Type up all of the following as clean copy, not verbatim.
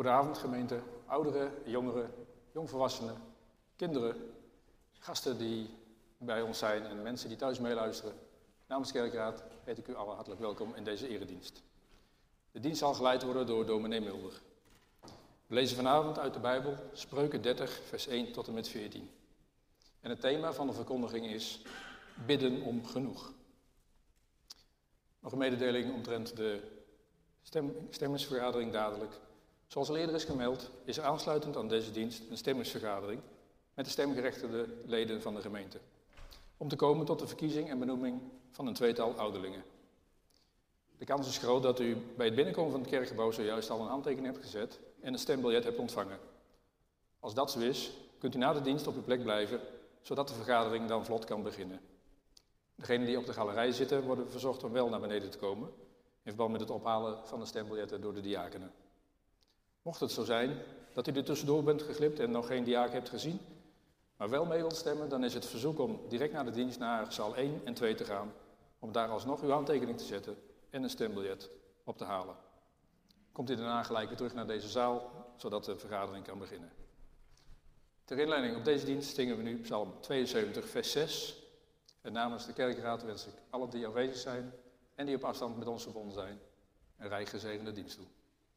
Goedenavond gemeente, ouderen, jongeren, jongvolwassenen, kinderen, gasten die bij ons zijn en mensen die thuis meeluisteren. Namens Kerkraad heet ik u allen hartelijk welkom in deze eredienst. De dienst zal geleid worden door dominee Mulder. We lezen vanavond uit de Bijbel Spreuken 30 vers 1 tot en met 14. En het thema van de verkondiging is bidden om genoeg. Nog een mededeling omtrent de stemmingsvergadering dadelijk. Zoals al eerder is gemeld, is er aansluitend aan deze dienst een stemmingsvergadering met de stemgerechtigde leden van de gemeente. Om te komen tot de verkiezing en benoeming van een tweetal ouderlingen. De kans is groot dat u bij het binnenkomen van het kerkgebouw zojuist al een handtekening hebt gezet en een stembiljet hebt ontvangen. Als dat zo is, kunt u na de dienst op uw plek blijven, zodat de vergadering dan vlot kan beginnen. Degenen die op de galerij zitten worden verzocht om wel naar beneden te komen, in verband met het ophalen van de stembiljetten door de diakenen. Mocht het zo zijn dat u er tussendoor bent geglipt en nog geen diaken hebt gezien, maar wel mee wilt stemmen, dan is het verzoek om direct na de dienst naar zaal 1 en 2 te gaan, om daar alsnog uw handtekening te zetten en een stembiljet op te halen. Komt u daarna gelijk weer terug naar deze zaal, zodat de vergadering kan beginnen. Ter inleiding op deze dienst zingen we nu Psalm 72, vers 6. En namens de Kerkraad wens ik allen die aanwezig zijn en die op afstand met ons verbonden zijn, een rijk gezegende dienst toe.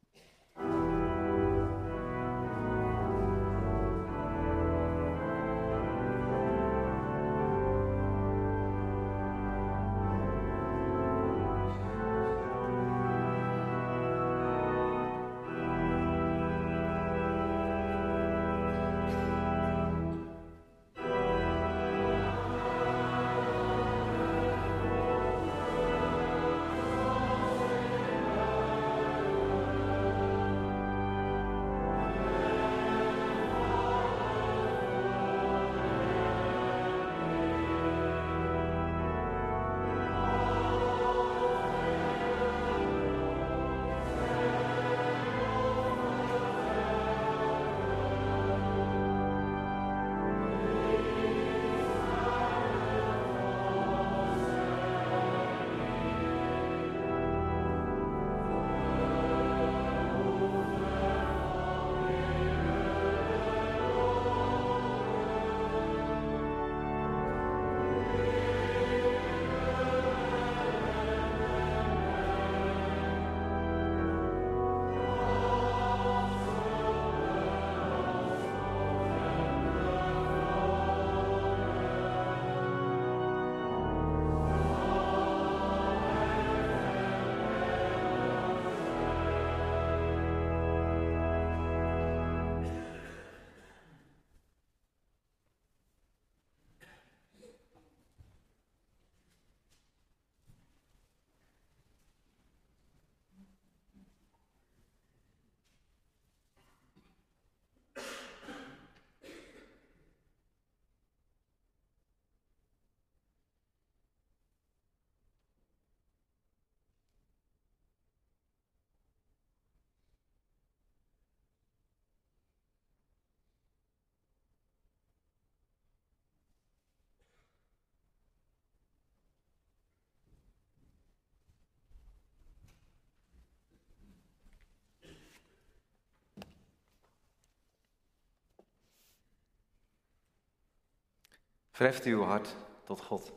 Verheft uw hart tot God.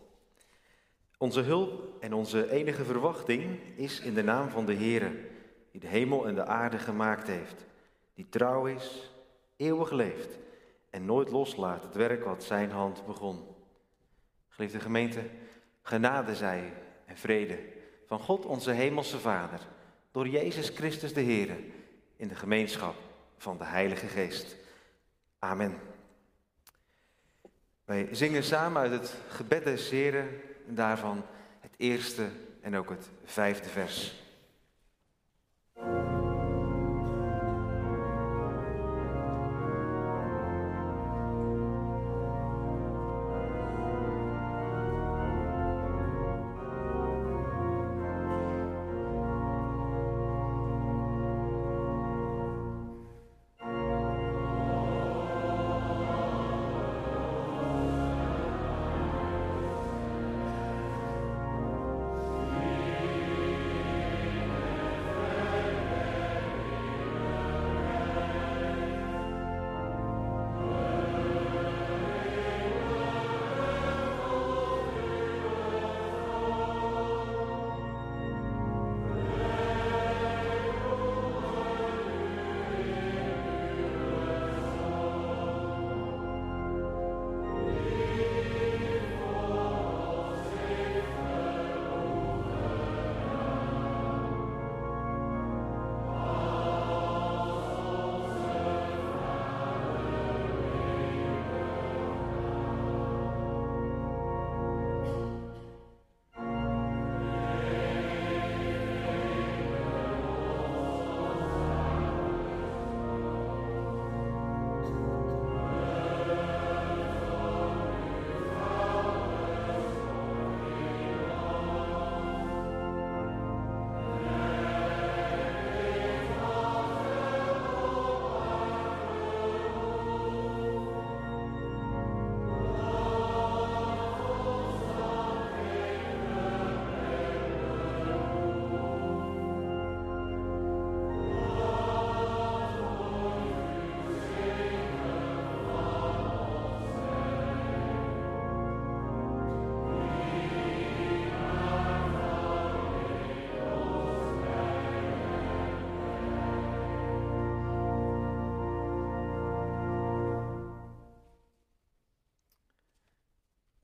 Onze hulp en onze enige verwachting is in de naam van de Heere, die de hemel en de aarde gemaakt heeft, die trouw is, eeuwig leeft en nooit loslaat het werk wat zijn hand begon. Geliefde gemeente, genade zij en vrede van God onze hemelse Vader, door Jezus Christus de Heere, in de gemeenschap van de Heilige Geest. Amen. Wij zingen samen uit het gebed des Heren en daarvan het eerste en ook het 5e vers.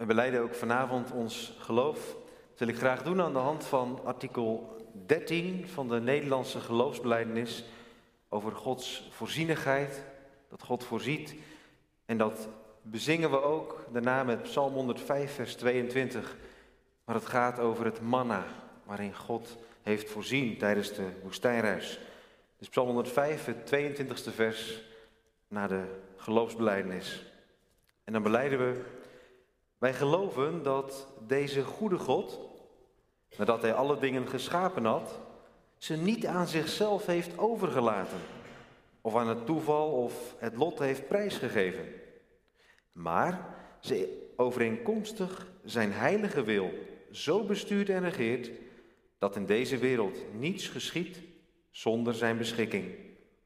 We belijden ook vanavond ons geloof. Dat wil ik graag doen aan de hand van artikel 13 van de Nederlandse geloofsbelijdenis over Gods voorzienigheid, dat God voorziet. En dat bezingen we ook daarna met Psalm 105 vers 22, waar het gaat over het manna, waarin God heeft voorzien tijdens de woestijnreis. Dus Psalm 105, het 22e vers na de geloofsbelijdenis. En dan belijden we: wij geloven dat deze goede God, nadat hij alle dingen geschapen had, ze niet aan zichzelf heeft overgelaten, of aan het toeval of het lot heeft prijsgegeven, maar ze overeenkomstig zijn heilige wil zo bestuurt en regeert, dat in deze wereld niets geschiedt zonder zijn beschikking.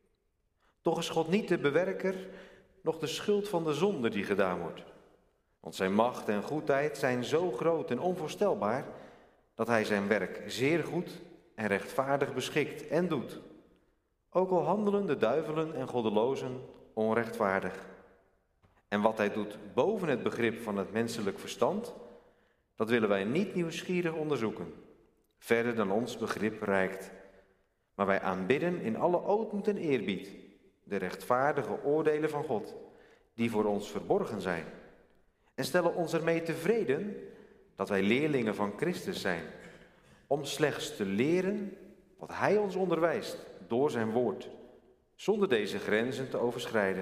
Toch is God niet de bewerker, noch de schuld van de zonde die gedaan wordt. Want zijn macht en goedheid zijn zo groot en onvoorstelbaar, dat hij zijn werk zeer goed en rechtvaardig beschikt en doet. Ook al handelen de duivelen en goddelozen onrechtvaardig. En wat hij doet boven het begrip van het menselijk verstand, dat willen wij niet nieuwsgierig onderzoeken, verder dan ons begrip reikt. Maar wij aanbidden in alle ootmoed en eerbied de rechtvaardige oordelen van God, die voor ons verborgen zijn. En stellen ons ermee tevreden dat wij leerlingen van Christus zijn, om slechts te leren wat hij ons onderwijst door zijn woord, zonder deze grenzen te overschrijden.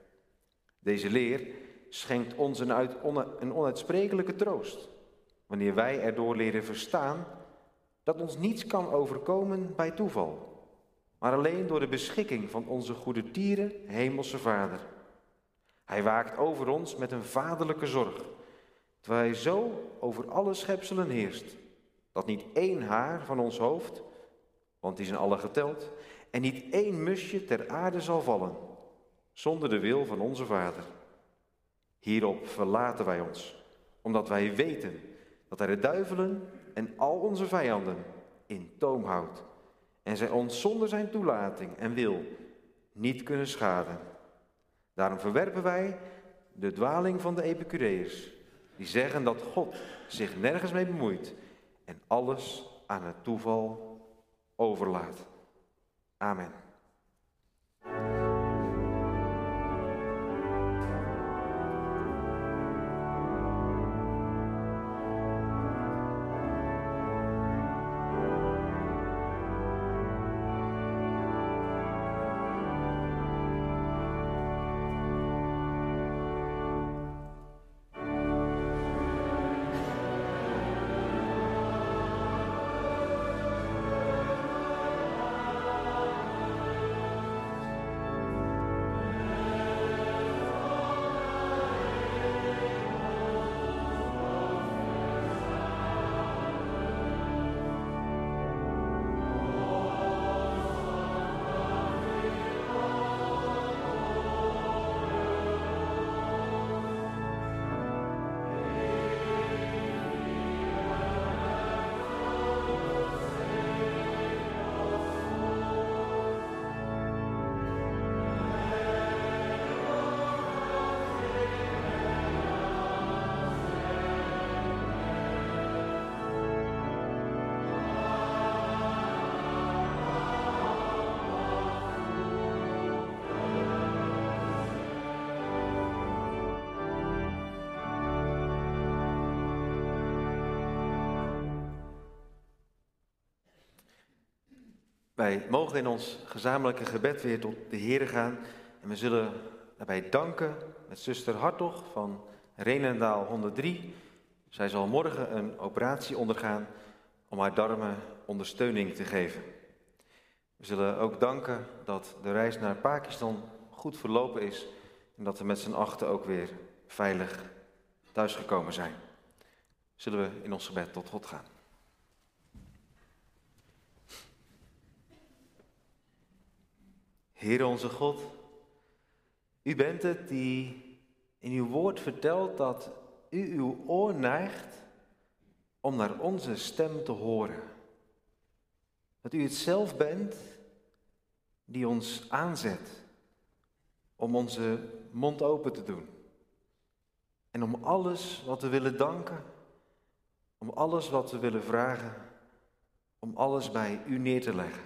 Deze leer schenkt ons een onuitsprekelijke troost, wanneer wij erdoor leren verstaan dat ons niets kan overkomen bij toeval, maar alleen door de beschikking van onze goedertieren hemelse Vader. Hij waakt over ons met een vaderlijke zorg, terwijl hij zo over alle schepselen heerst, dat niet één haar van ons hoofd, want die zijn alle geteld, en niet één musje ter aarde zal vallen, zonder de wil van onze Vader. Hierop verlaten wij ons, omdat wij weten dat hij de duivelen en al onze vijanden in toom houdt, en zij ons zonder zijn toelating en wil niet kunnen schaden. Daarom verwerpen wij de dwaling van de Epicureërs, die zeggen dat God zich nergens mee bemoeit en alles aan het toeval overlaat. Amen. Wij mogen in ons gezamenlijke gebed weer tot de Heere gaan en we zullen daarbij danken met zuster Hartog van Renendaal 103. Zij zal morgen een operatie ondergaan om haar darmen ondersteuning te geven. We zullen ook danken dat de reis naar Pakistan goed verlopen is en dat we met z'n achten ook weer veilig thuisgekomen zijn. Zullen we in ons gebed tot God gaan. Heere onze God, u bent het die in uw woord vertelt dat u uw oor neigt om naar onze stem te horen. Dat u het zelf bent die ons aanzet om onze mond open te doen En om alles wat we willen danken, om alles wat we willen vragen, om alles bij u neer te leggen.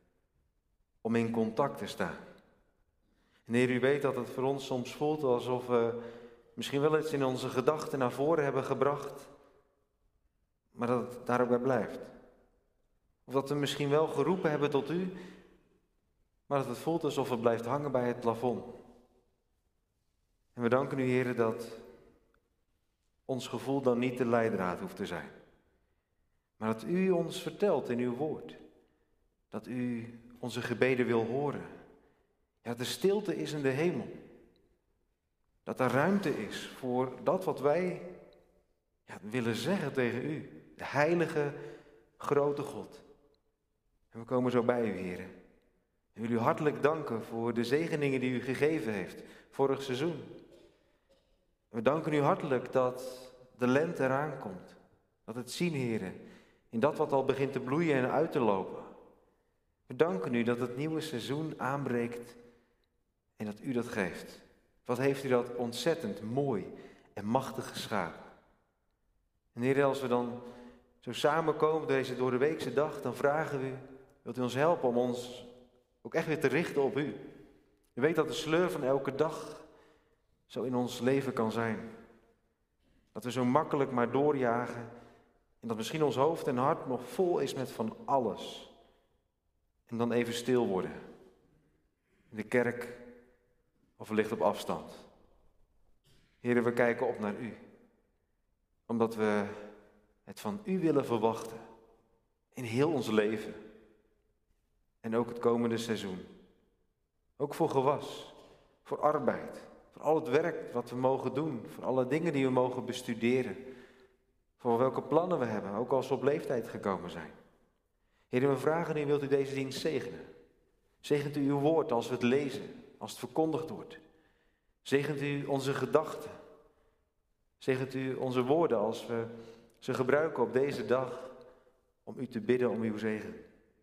Om in contact te staan. En Heer, u weet dat het voor ons soms voelt alsof we misschien wel iets in onze gedachten naar voren hebben gebracht, maar dat het daar ook bij blijft. Of dat we misschien wel geroepen hebben tot u, maar dat het voelt alsof het blijft hangen bij het plafond. En we danken u, Heer, dat ons gevoel dan niet de leidraad hoeft te zijn. Maar dat u ons vertelt in uw woord. Dat u onze gebeden wil horen. Ja, de stilte is in de hemel. Dat er ruimte is voor dat wat wij willen zeggen tegen u. De heilige, grote God. En we komen zo bij u, Heer. En wil u hartelijk danken voor de zegeningen die u gegeven heeft vorig seizoen. We danken u hartelijk dat de lente eraan komt. Dat het zien, Heer, in dat wat al begint te bloeien en uit te lopen. We danken u dat het nieuwe seizoen aanbreekt en dat u dat geeft. Wat heeft u dat ontzettend mooi en machtig geschapen. En Heer, als we dan zo samenkomen deze doordeweekse dag, dan vragen we u, wilt u ons helpen om ons ook echt weer te richten op u. U weet dat de sleur van elke dag zo in ons leven kan zijn. Dat we zo makkelijk maar doorjagen en dat misschien ons hoofd en hart nog vol is met van alles. En dan even stil worden. In de kerk of wellicht op afstand. Heren, we kijken op naar u. Omdat we het van u willen verwachten. In heel ons leven. En ook het komende seizoen. Ook voor gewas. Voor arbeid. Voor al het werk wat we mogen doen. Voor alle dingen die we mogen bestuderen. Voor welke plannen we hebben. Ook als we op leeftijd gekomen zijn. Heer, we vragen u, wilt u deze dienst zegenen? Zegent u uw woord als we het lezen, als het verkondigd wordt? Zegent u onze gedachten? Zegent u onze woorden als we ze gebruiken op deze dag om u te bidden om uw zegen?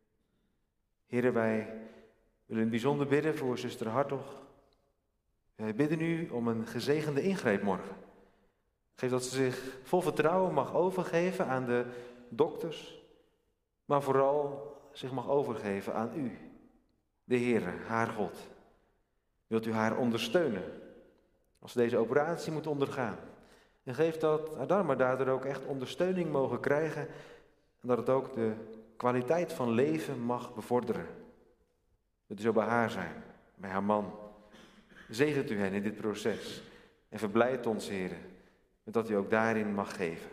Heer, wij willen in bijzonder bidden voor zuster Hartog. Wij bidden u om een gezegende ingreep morgen. Geef dat ze zich vol vertrouwen mag overgeven aan de dokters, maar vooral zich mag overgeven aan u, de Heere, haar God. Wilt u haar ondersteunen als ze deze operatie moet ondergaan? En geef dat haar darmen daardoor ook echt ondersteuning mogen krijgen en dat het ook de kwaliteit van leven mag bevorderen. Wilt u zo bij haar zijn, bij haar man. Zegent u hen in dit proces en verblijdt ons, Heere, met dat u ook daarin mag geven.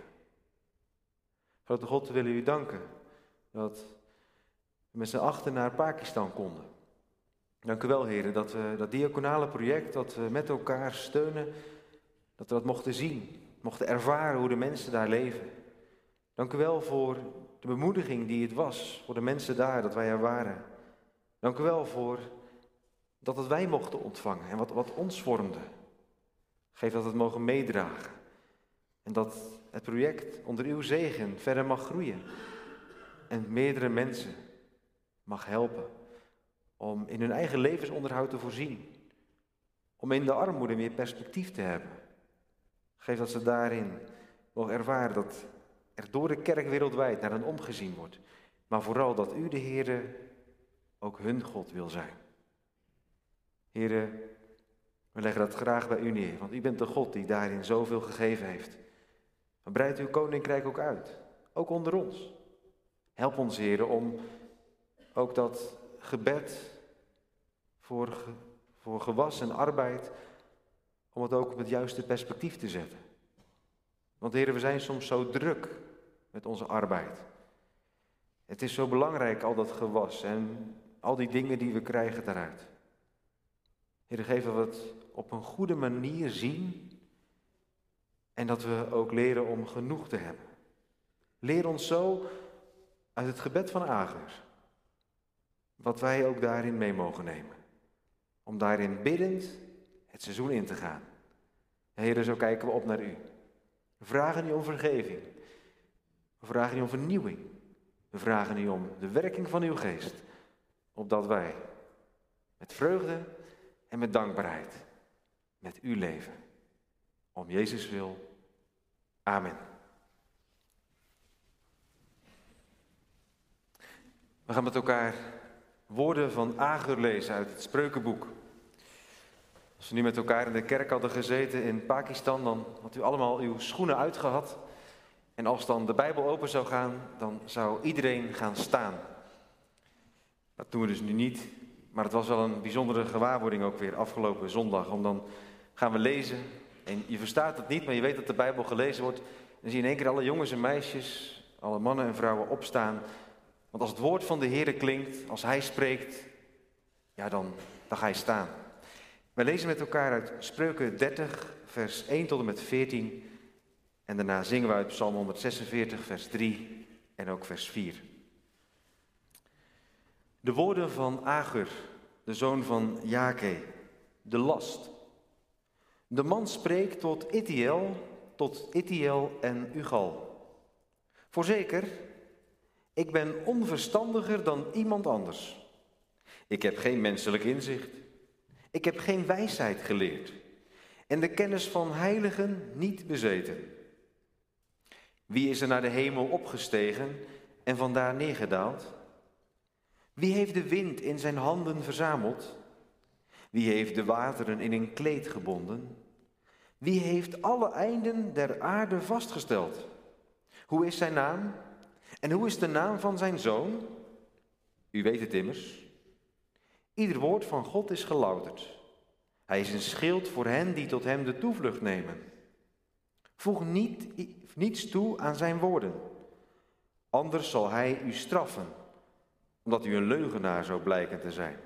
Grote God, we willen u danken dat we met z'n achten naar Pakistan konden. Dank u wel, heren, dat we dat diaconale project, dat we met elkaar steunen, dat we dat mochten zien, mochten ervaren hoe de mensen daar leven. Dank u wel voor de bemoediging die het was, voor de mensen daar, dat wij er waren. Dank u wel voor dat het wij mochten ontvangen en wat ons vormde. Geef dat we het mogen meedragen en dat het project onder uw zegen verder mag groeien. En meerdere mensen mag helpen om in hun eigen levensonderhoud te voorzien. Om in de armoede meer perspectief te hebben. Geef dat ze daarin mogen ervaren dat er door de kerk wereldwijd naar hen omgezien wordt. Maar vooral dat u, de Heere, ook hun God wil zijn. Heere, we leggen dat graag bij u neer, want u bent de God die daarin zoveel gegeven heeft. Maar breid uw koninkrijk ook uit, ook onder ons. Help ons, Heere, om ook dat gebed voor gewas en arbeid, om het ook op het juiste perspectief te zetten. Want, Heere, we zijn soms zo druk met onze arbeid. Het is zo belangrijk, al dat gewas en al die dingen die we krijgen daaruit. Heere, geef dat we het op een goede manier zien en dat we ook leren om genoeg te hebben. Leer ons zo uit het gebed van Ager, wat wij ook daarin mee mogen nemen. Om daarin biddend het seizoen in te gaan. Heere, zo kijken we op naar u. We vragen u om vergeving. We vragen u om vernieuwing. We vragen u om de werking van uw geest. Opdat wij met vreugde en met dankbaarheid met u leven. Om Jezus wil. Amen. We gaan met elkaar woorden van Agur lezen uit het Spreukenboek. Als we nu met elkaar in de kerk hadden gezeten in Pakistan, dan had u allemaal uw schoenen uitgehad. En als dan de Bijbel open zou gaan, dan zou iedereen gaan staan. Dat doen we dus nu niet, maar het was wel een bijzondere gewaarwording ook weer afgelopen zondag. Om dan gaan we lezen en je verstaat het niet, maar je weet dat de Bijbel gelezen wordt. Dan zie je in één keer alle jongens en meisjes, alle mannen en vrouwen opstaan. Want als het woord van de Heere klinkt, als Hij spreekt, ja dan ga je staan. We lezen met elkaar uit Spreuken 30, vers 1 tot en met 14. En daarna zingen we uit Psalm 146, vers 3 en ook vers 4. De woorden van Agur, de zoon van Jake, de last. De man spreekt tot Itiel en Ugal. Voorzeker, ik ben onverstandiger dan iemand anders. Ik heb geen menselijk inzicht. Ik heb geen wijsheid geleerd. En de kennis van heiligen niet bezeten. Wie is er naar de hemel opgestegen en vandaar neergedaald? Wie heeft de wind in zijn handen verzameld? Wie heeft de wateren in een kleed gebonden? Wie heeft alle einden der aarde vastgesteld? Hoe is zijn naam? En hoe is de naam van zijn zoon? U weet het immers. Ieder woord van God is gelouterd. Hij is een schild voor hen die tot hem de toevlucht nemen. Voeg niets toe aan zijn woorden. Anders zal hij u straffen, omdat u een leugenaar zou blijken te zijn.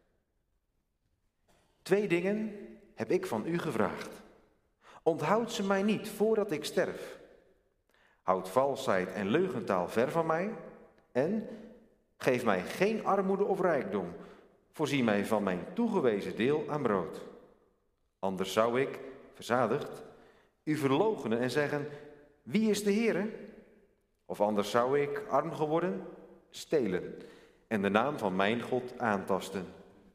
2 dingen heb ik van u gevraagd. Onthoud ze mij niet voordat ik sterf. Houd valsheid en leugentaal ver van mij. En geef mij geen armoede of rijkdom. Voorzie mij van mijn toegewezen deel aan brood. Anders zou ik, verzadigd, u verloochenen en zeggen, wie is de Heere? Of anders zou ik, arm geworden, stelen en de naam van mijn God aantasten.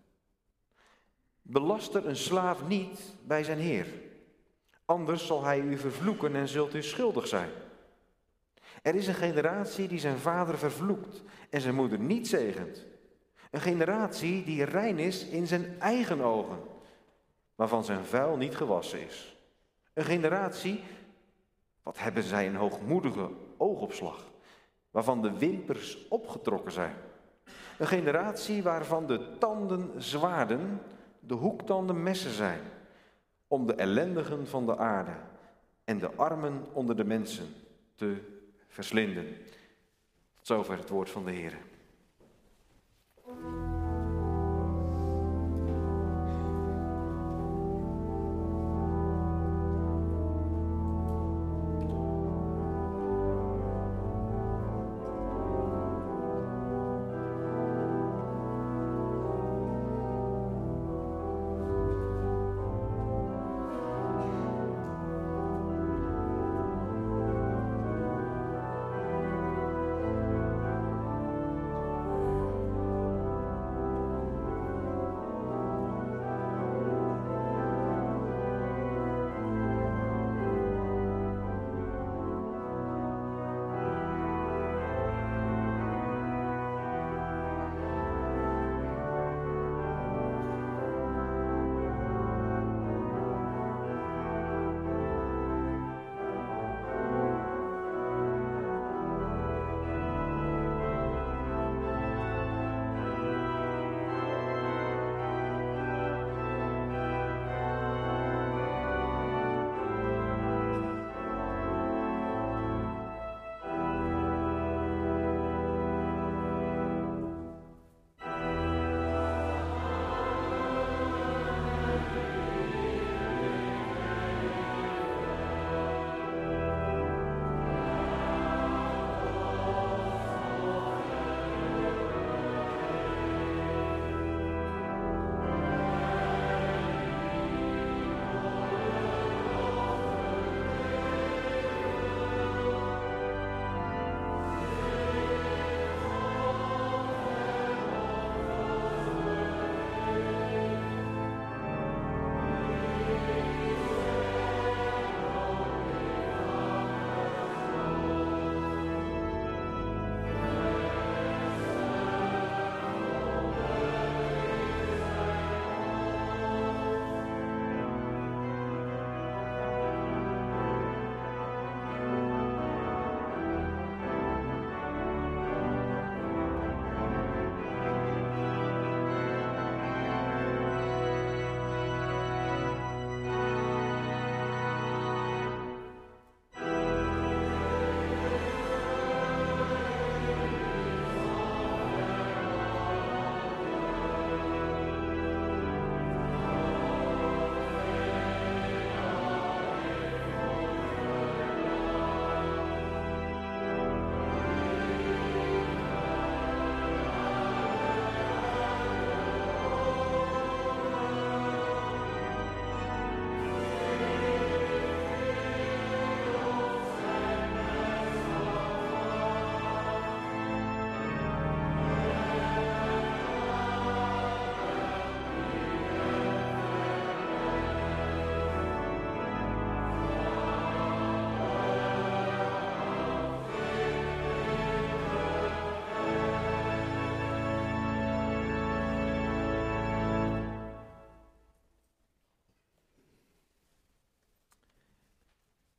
Belaster een slaaf niet bij zijn Heer. Anders zal hij u vervloeken en zult u schuldig zijn. Er is een generatie die zijn vader vervloekt en zijn moeder niet zegent. Een generatie die rein is in zijn eigen ogen, waarvan zijn vuil niet gewassen is. Een generatie, wat hebben zij een hoogmoedige oogopslag, waarvan de wimpers opgetrokken zijn. Een generatie waarvan de tanden zwaarden, de hoektanden messen zijn, om de ellendigen van de aarde en de armen onder de mensen te verslinden. Tot zover het woord van de Heer.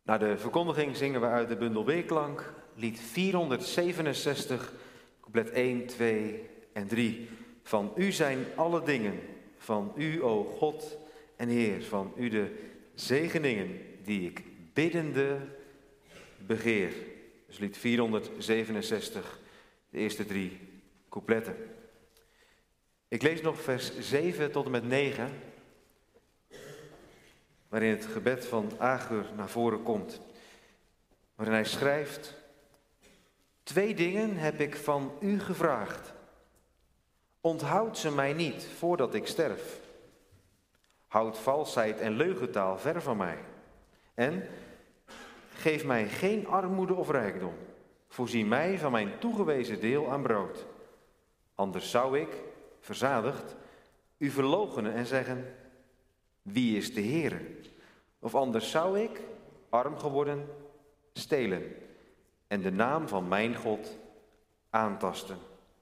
Na de verkondiging zingen we uit de bundel Weerklank, lied 467, couplet 1, 2 en 3. Van u zijn alle dingen, van u, o God en Heer, van u de zegeningen die ik biddende begeer. Dus lied 467, de eerste 3 coupletten. Ik lees nog vers 7 tot en met 9, waarin het gebed van Agur naar voren komt. Waarin hij schrijft: 2 dingen heb ik van u gevraagd. Onthoud ze mij niet voordat ik sterf. Houd valsheid en leugentaal ver van mij. En geef mij geen armoede of rijkdom. Voorzie mij van mijn toegewezen deel aan brood. Anders zou ik, verzadigd, u verloochenen en zeggen: wie is de Heere? Of anders zou ik, arm geworden, stelen en de naam van mijn God aantasten.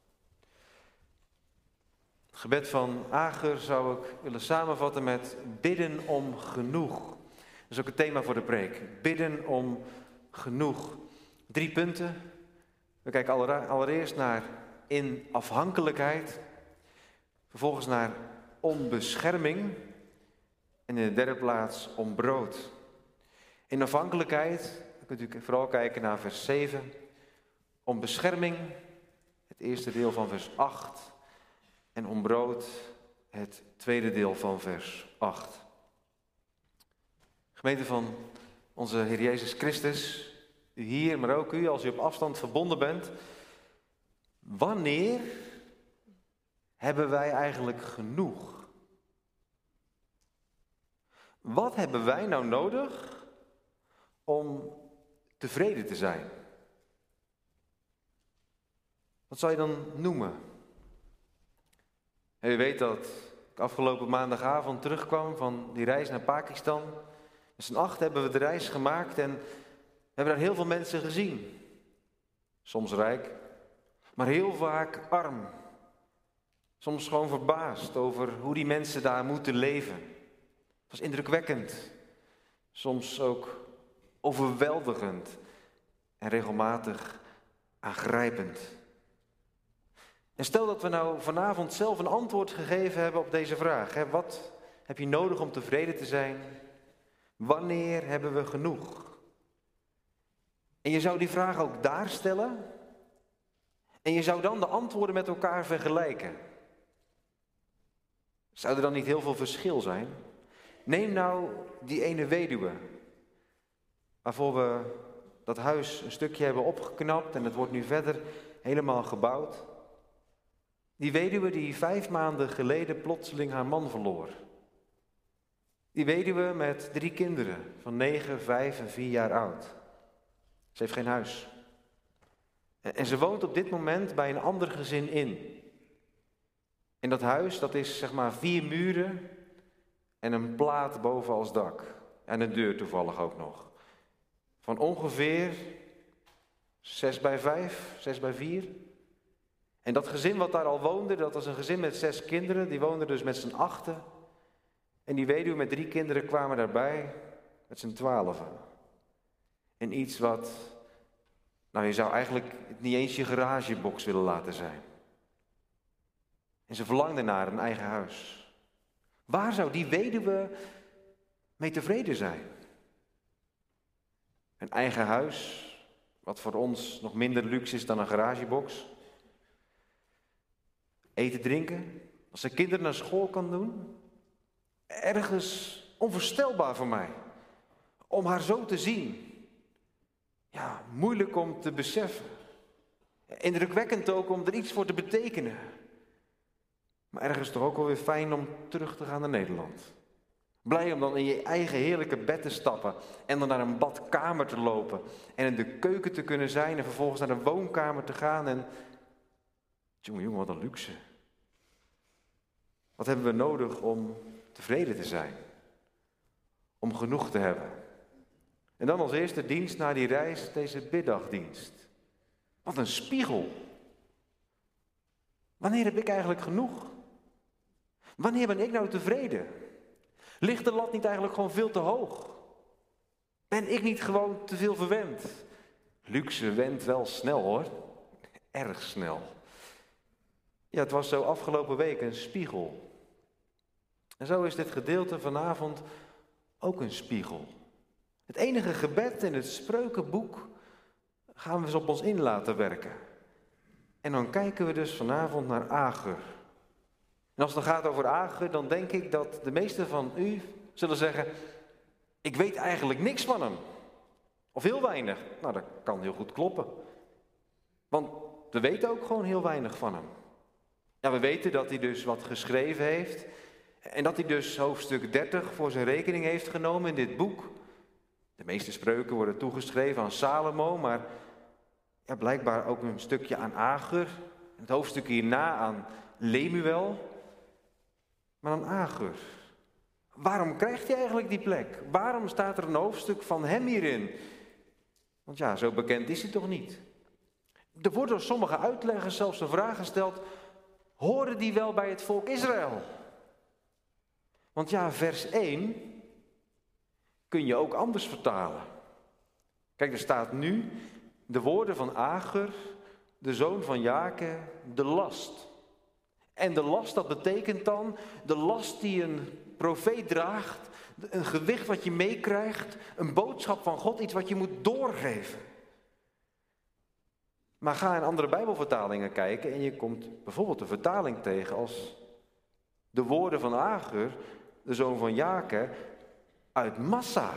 Het gebed van Agur zou ik willen samenvatten met bidden om genoeg. Dat is ook het thema voor de preek. Bidden om genoeg. 3 punten. We kijken allereerst naar in afhankelijkheid. Vervolgens naar onbescherming. En in de derde plaats om brood. In afhankelijkheid, dan kunt u vooral kijken naar vers 7. Om bescherming, het eerste deel van vers 8. En om brood, het tweede deel van vers 8. Gemeente van onze Heer Jezus Christus, u hier, maar ook u als u op afstand verbonden bent. Wanneer hebben wij eigenlijk genoeg? Wat hebben wij nou nodig om tevreden te zijn? Wat zou je dan noemen? En u weet dat ik afgelopen maandagavond terugkwam van die reis naar Pakistan. Met z'n 8 hebben we de reis gemaakt en hebben daar heel veel mensen gezien. Soms rijk, maar heel vaak arm. Soms gewoon verbaasd over hoe die mensen daar moeten leven. Het was indrukwekkend. Soms ook overweldigend en regelmatig aangrijpend. En stel dat we nou vanavond zelf een antwoord gegeven hebben op deze vraag. Hè? Wat heb je nodig om tevreden te zijn? Wanneer hebben we genoeg? En je zou die vraag ook daar stellen. En je zou dan de antwoorden met elkaar vergelijken. Zou er dan niet heel veel verschil zijn? Neem nou die ene weduwe, waarvoor we dat huis een stukje hebben opgeknapt en het wordt nu verder helemaal gebouwd. Die weduwe die 5 maanden geleden plotseling haar man verloor. Die weduwe met 3 kinderen van 9, 5 en 4 jaar oud. Ze heeft geen huis. En ze woont op dit moment bij een ander gezin in. En dat huis, dat is zeg maar 4 muren en een plaat boven als dak. En een deur toevallig ook nog. Van ongeveer 6 bij 5, 6 bij 4. En dat gezin wat daar al woonde, dat was een gezin met 6 kinderen. Die woonden dus met z'n 8. En die weduwe met 3 kinderen kwamen daarbij met z'n 12. En iets wat, nou je zou eigenlijk niet eens je garagebox willen laten zijn. En ze verlangden naar een eigen huis. Waar zou die weduwe mee tevreden zijn? Een eigen huis, wat voor ons nog minder luxe is dan een garagebox. Eten, drinken, als ze kinderen naar school kan doen. Ergens onvoorstelbaar voor mij. Om haar zo te zien. Ja, moeilijk om te beseffen. Indrukwekkend ook om er iets voor te betekenen. Maar ergens toch ook wel weer fijn om terug te gaan naar Nederland. Blij om dan in je eigen heerlijke bed te stappen. En dan naar een badkamer te lopen. En in de keuken te kunnen zijn. En vervolgens naar de woonkamer te gaan. En jongen, wat een luxe. Wat hebben we nodig om tevreden te zijn? Om genoeg te hebben. En dan als eerste dienst na die reis, deze biddagdienst. Wat een spiegel. Wanneer heb ik eigenlijk genoeg? Wanneer ben ik nou tevreden? Ligt de lat niet eigenlijk gewoon veel te hoog? Ben ik niet gewoon te veel verwend? Luxe went wel snel hoor. Erg snel. Ja, het was zo afgelopen week een spiegel. En zo is dit gedeelte vanavond ook een spiegel. Het enige gebed in het Spreukenboek gaan we eens op ons in laten werken. En dan kijken we dus vanavond naar Agur. En als het dan gaat over Agur, dan denk ik dat de meesten van u zullen zeggen: ik weet eigenlijk niks van hem. Of heel weinig. Nou, dat kan heel goed kloppen. Want we weten ook gewoon heel weinig van hem. Ja, we weten dat hij dus wat geschreven heeft. En dat hij dus hoofdstuk 30 voor zijn rekening heeft genomen in dit boek. De meeste spreuken worden toegeschreven aan Salomo, maar ja, blijkbaar ook een stukje aan Agur. Het hoofdstuk hierna aan Lemuel. Maar aan Agur. Waarom krijgt hij eigenlijk die plek? Waarom staat er een hoofdstuk van hem hierin? Want ja, zo bekend is hij toch niet? Er wordt door sommige uitleggers zelfs de vraag gesteld: horen die wel bij het volk Israël? Want ja, vers 1 kun je ook anders vertalen. Kijk, er staat nu de woorden van Agur, de zoon van Jake, de last. En de last, dat betekent dan de last die een profeet draagt, een gewicht wat je meekrijgt, een boodschap van God, iets wat je moet doorgeven. Maar ga in andere Bijbelvertalingen kijken en je komt bijvoorbeeld een vertaling tegen als de woorden van Agur, de zoon van Jake, uit Massa.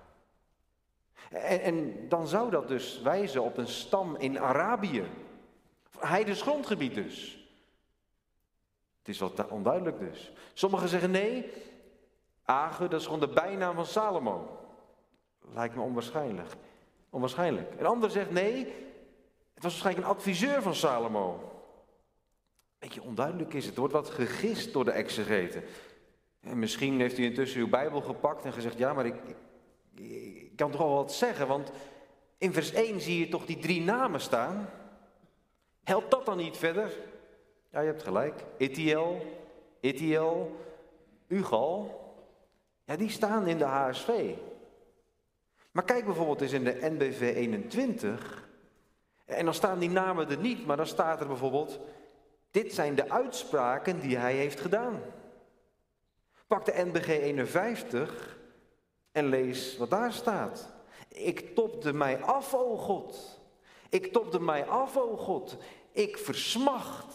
En dan zou dat dus wijzen op een stam in Arabië. Heidens grondgebied dus. Het is wat onduidelijk dus. Sommigen zeggen nee, Agur, dat is gewoon de bijnaam van Salomo. Lijkt me onwaarschijnlijk. En anderen zeggen nee, het was waarschijnlijk een adviseur van Salomo. Beetje onduidelijk is het. Er wordt wat gegist door de exegeten. En misschien heeft u intussen uw Bijbel gepakt en gezegd: ja, maar ik kan toch al wat zeggen, want in vers 1 zie je toch die 3 namen staan. Helpt dat dan niet verder? Ja, je hebt gelijk. Itiel, Ugal. Ja, die staan in de HSV. Maar kijk bijvoorbeeld eens in de NBV 21. En dan staan die namen er niet, maar dan staat er bijvoorbeeld: dit zijn de uitspraken die hij heeft gedaan. Pak de NBG 51 en lees wat daar staat. Ik topte mij af, o God. Ik topte mij af, o God. Ik versmacht.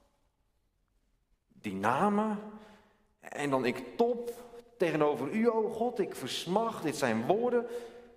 Die namen. En dan ik top tegenover u, o God. Ik versmacht. Dit zijn woorden.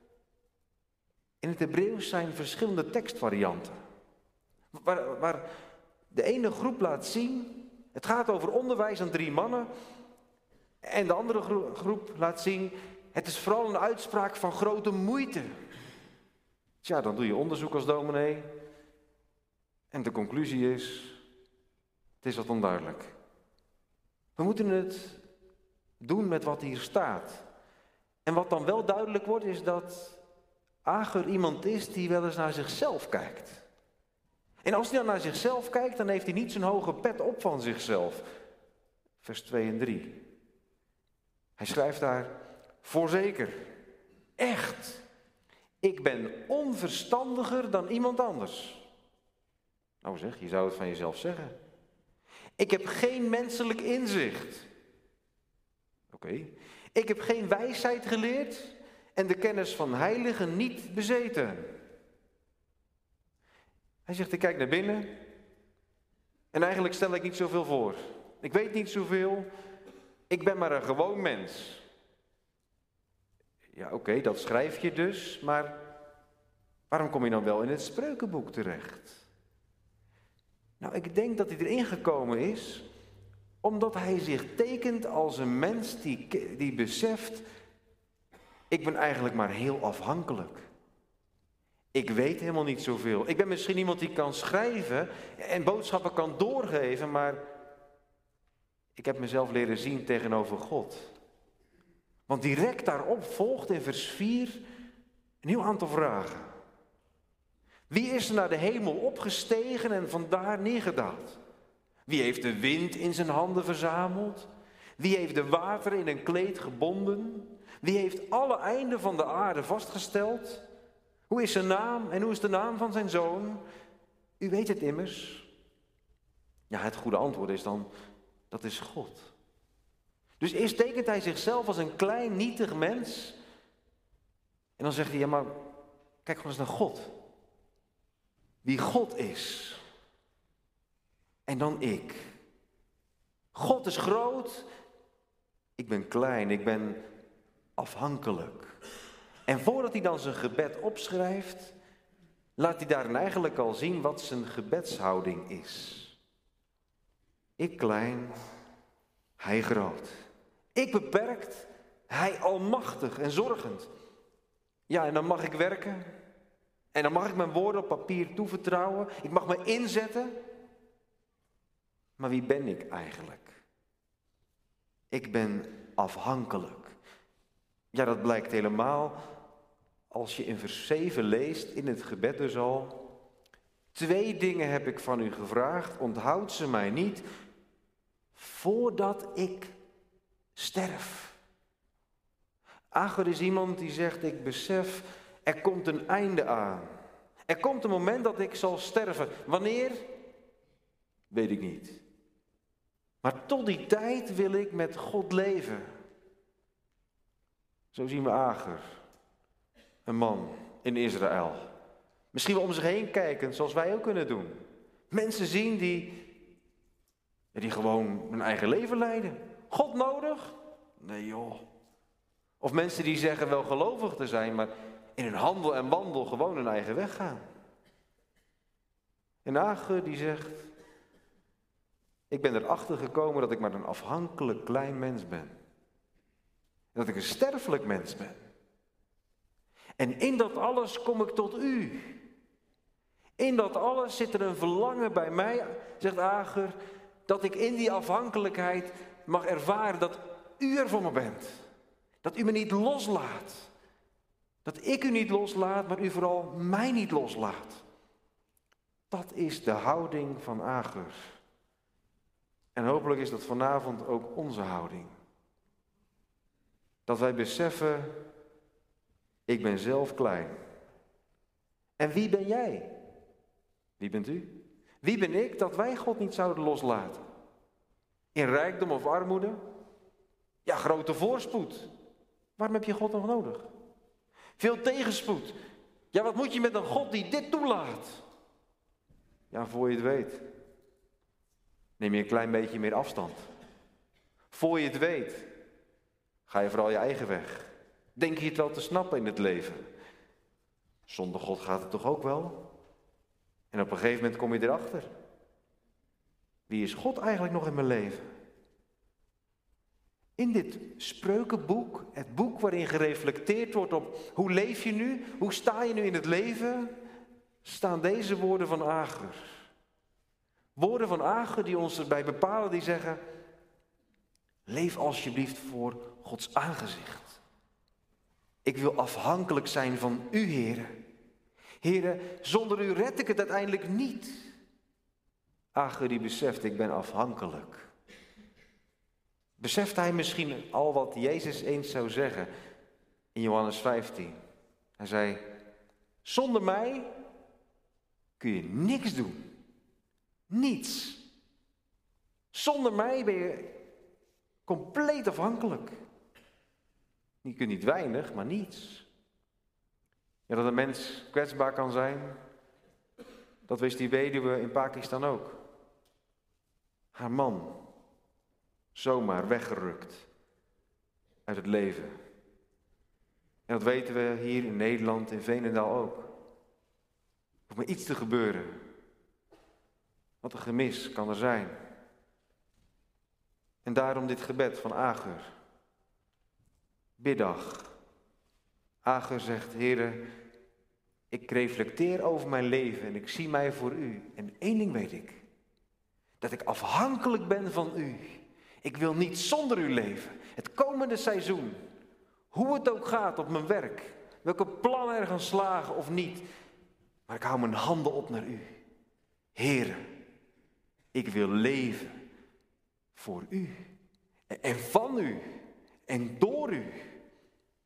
In het Hebreeuws zijn verschillende tekstvarianten. Waar de ene groep laat zien, het gaat over onderwijs aan 3 mannen. En de andere groep laat zien, het is vooral een uitspraak van grote moeite. Tja, dan doe je onderzoek als dominee. En de conclusie is, het is wat onduidelijk. We moeten het doen met wat hier staat. En wat dan wel duidelijk wordt, is dat Agur iemand is die wel eens naar zichzelf kijkt. En als hij dan naar zichzelf kijkt, dan heeft hij niet zo'n hoge pet op van zichzelf. Vers 2 en 3. Hij schrijft daar: voorzeker, echt, ik ben onverstandiger dan iemand anders. Nou zeg, je zou het van jezelf zeggen. Ik heb geen menselijk inzicht. Oké. Ik heb geen wijsheid geleerd en de kennis van heiligen niet bezeten. Hij zegt: ik kijk naar binnen en eigenlijk stel ik niet zoveel voor. Ik weet niet zoveel. Ik ben maar een gewoon mens. Ja, oké, dat schrijf je dus, maar waarom kom je dan wel in het Spreukenboek terecht? Nou, ik denk dat hij erin gekomen is omdat hij zich tekent als een mens die beseft: ik ben eigenlijk maar heel afhankelijk. Ik weet helemaal niet zoveel. Ik ben misschien iemand die kan schrijven en boodschappen kan doorgeven, maar ik heb mezelf leren zien tegenover God. Want direct daarop volgt in vers 4 een heel aantal vragen. Wie is er naar de hemel opgestegen en vandaar neergedaald? Wie heeft de wind in zijn handen verzameld? Wie heeft de wateren in een kleed gebonden? Wie heeft alle einden van de aarde vastgesteld? Hoe is zijn naam en hoe is de naam van zijn zoon? U weet het immers. Ja, het goede antwoord is dan, dat is God. Dus eerst tekent hij zichzelf als een klein, nietig mens. En dan zegt hij, ja maar, kijk gewoon eens naar God. Wie God is. En dan ik. God is groot. Ik ben klein, ik ben afhankelijk. En voordat hij dan zijn gebed opschrijft, laat hij daarin eigenlijk al zien wat zijn gebedshouding is. Ik klein, hij groot. Ik beperkt, hij almachtig en zorgend. Ja, en dan mag ik werken. En dan mag ik mijn woorden op papier toevertrouwen. Ik mag me inzetten. Maar wie ben ik eigenlijk? Ik ben afhankelijk. Ja, dat blijkt helemaal als je in vers 7 leest, in het gebed dus al. 2 dingen heb ik van u gevraagd, onthoud ze mij niet, voordat ik sterf. Agar is iemand die zegt, ik besef, er komt een einde aan. Er komt een moment dat ik zal sterven. Wanneer? Weet ik niet. Maar tot die tijd wil ik met God leven. Zo zien we Agar, een man in Israël. Misschien wel om zich heen kijken, zoals wij ook kunnen doen. Mensen zien die gewoon hun eigen leven leiden. God nodig? Nee joh. Of mensen die zeggen wel gelovig te zijn, maar in hun handel en wandel gewoon hun eigen weg gaan. En Agar die zegt, ik ben erachter gekomen dat ik maar een afhankelijk klein mens ben. En dat ik een sterfelijk mens ben. En in dat alles kom ik tot u. In dat alles zit er een verlangen bij mij, zegt Agar, dat ik in die afhankelijkheid mag ervaren dat u er voor me bent. Dat u me niet loslaat. Dat ik u niet loslaat, maar u vooral mij niet loslaat. Dat is de houding van Agar. En hopelijk is dat vanavond ook onze houding. Dat wij beseffen, ik ben zelf klein. En wie ben jij? Wie bent u? Wie ben ik dat wij God niet zouden loslaten? In rijkdom of armoede? Ja, grote voorspoed. Waarom heb je God nog nodig? Veel tegenspoed. Ja, wat moet je met een God die dit toelaat? Ja, voor je het weet, neem je een klein beetje meer afstand. Voor je het weet, ga je vooral je eigen weg. Denk je het wel te snappen in het leven? Zonder God gaat het toch ook wel? En op een gegeven moment kom je erachter. Wie is God eigenlijk nog in mijn leven? In dit spreukenboek, het boek waarin gereflecteerd wordt op hoe leef je nu, hoe sta je nu in het leven, staan deze woorden van Agar. Woorden van Agar die ons erbij bepalen, die zeggen, leef alsjeblieft voor Gods aangezicht. Ik wil afhankelijk zijn van u, Heere. Heere, zonder u red ik het uiteindelijk niet. Agar die beseft, ik ben afhankelijk. Beseft hij misschien al wat Jezus eens zou zeggen in Johannes 15? Hij zei, zonder mij kun je niks doen. Niets. Zonder mij ben je compleet afhankelijk. Je kunt niet weinig, maar niets. Ja, dat een mens kwetsbaar kan zijn, dat wist die weduwe in Pakistan ook. Haar man, zomaar weggerukt uit het leven. En dat weten we hier in Nederland, in Veenendaal ook. Er hoeft maar iets te gebeuren. Wat een gemis kan er zijn. En daarom dit gebed van Agar. Biddag. Agar zegt, Heere, ik reflecteer over mijn leven en ik zie mij voor u. En één ding weet ik. Dat ik afhankelijk ben van u. Ik wil niet zonder u leven. Het komende seizoen. Hoe het ook gaat op mijn werk. Welke plannen er gaan slagen of niet. Maar ik hou mijn handen op naar u. Heere, ik wil leven voor u. En van u. En door u.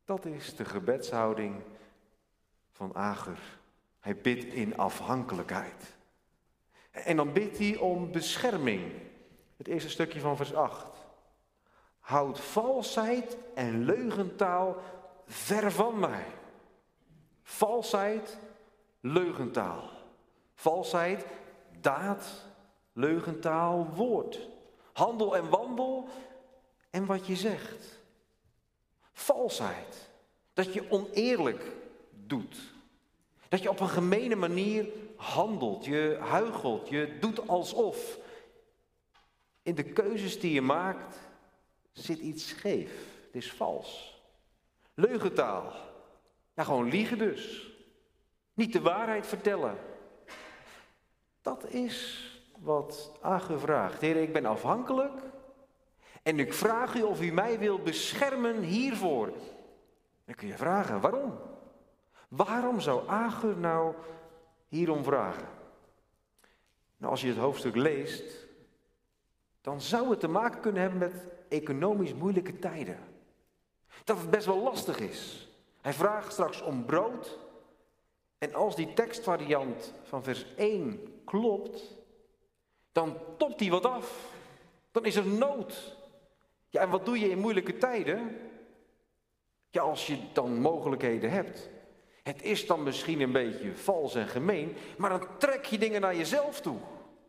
Dat is de gebedshouding van Agur. Hij bidt in afhankelijkheid. En dan bidt hij om bescherming. Het eerste stukje van vers 8. Houd valsheid en leugentaal ver van mij. Valsheid, leugentaal. Valsheid, daad, leugentaal, woord. Handel en wandel en wat je zegt. Valsheid, dat je oneerlijk doet. Dat je op een gemene manier handelt, je huichelt, je doet alsof. In de keuzes die je maakt zit iets scheef, het is vals. Leugentaal, ja gewoon liegen dus. Niet de waarheid vertellen. Dat is wat Agur vraagt. Heer, ik ben afhankelijk en ik vraag u of u mij wilt beschermen hiervoor. Dan kun je vragen, waarom? Waarom zou Agur nou hierom vragen? Nou, als je het hoofdstuk leest, dan zou het te maken kunnen hebben met economisch moeilijke tijden. Dat het best wel lastig is. Hij vraagt straks om brood. En als die tekstvariant van vers 1 klopt, dan topt hij wat af. Dan is er nood. Ja, en wat doe je in moeilijke tijden? Ja, als je dan mogelijkheden hebt. Het is dan misschien een beetje vals en gemeen, maar dan trek je dingen naar jezelf toe.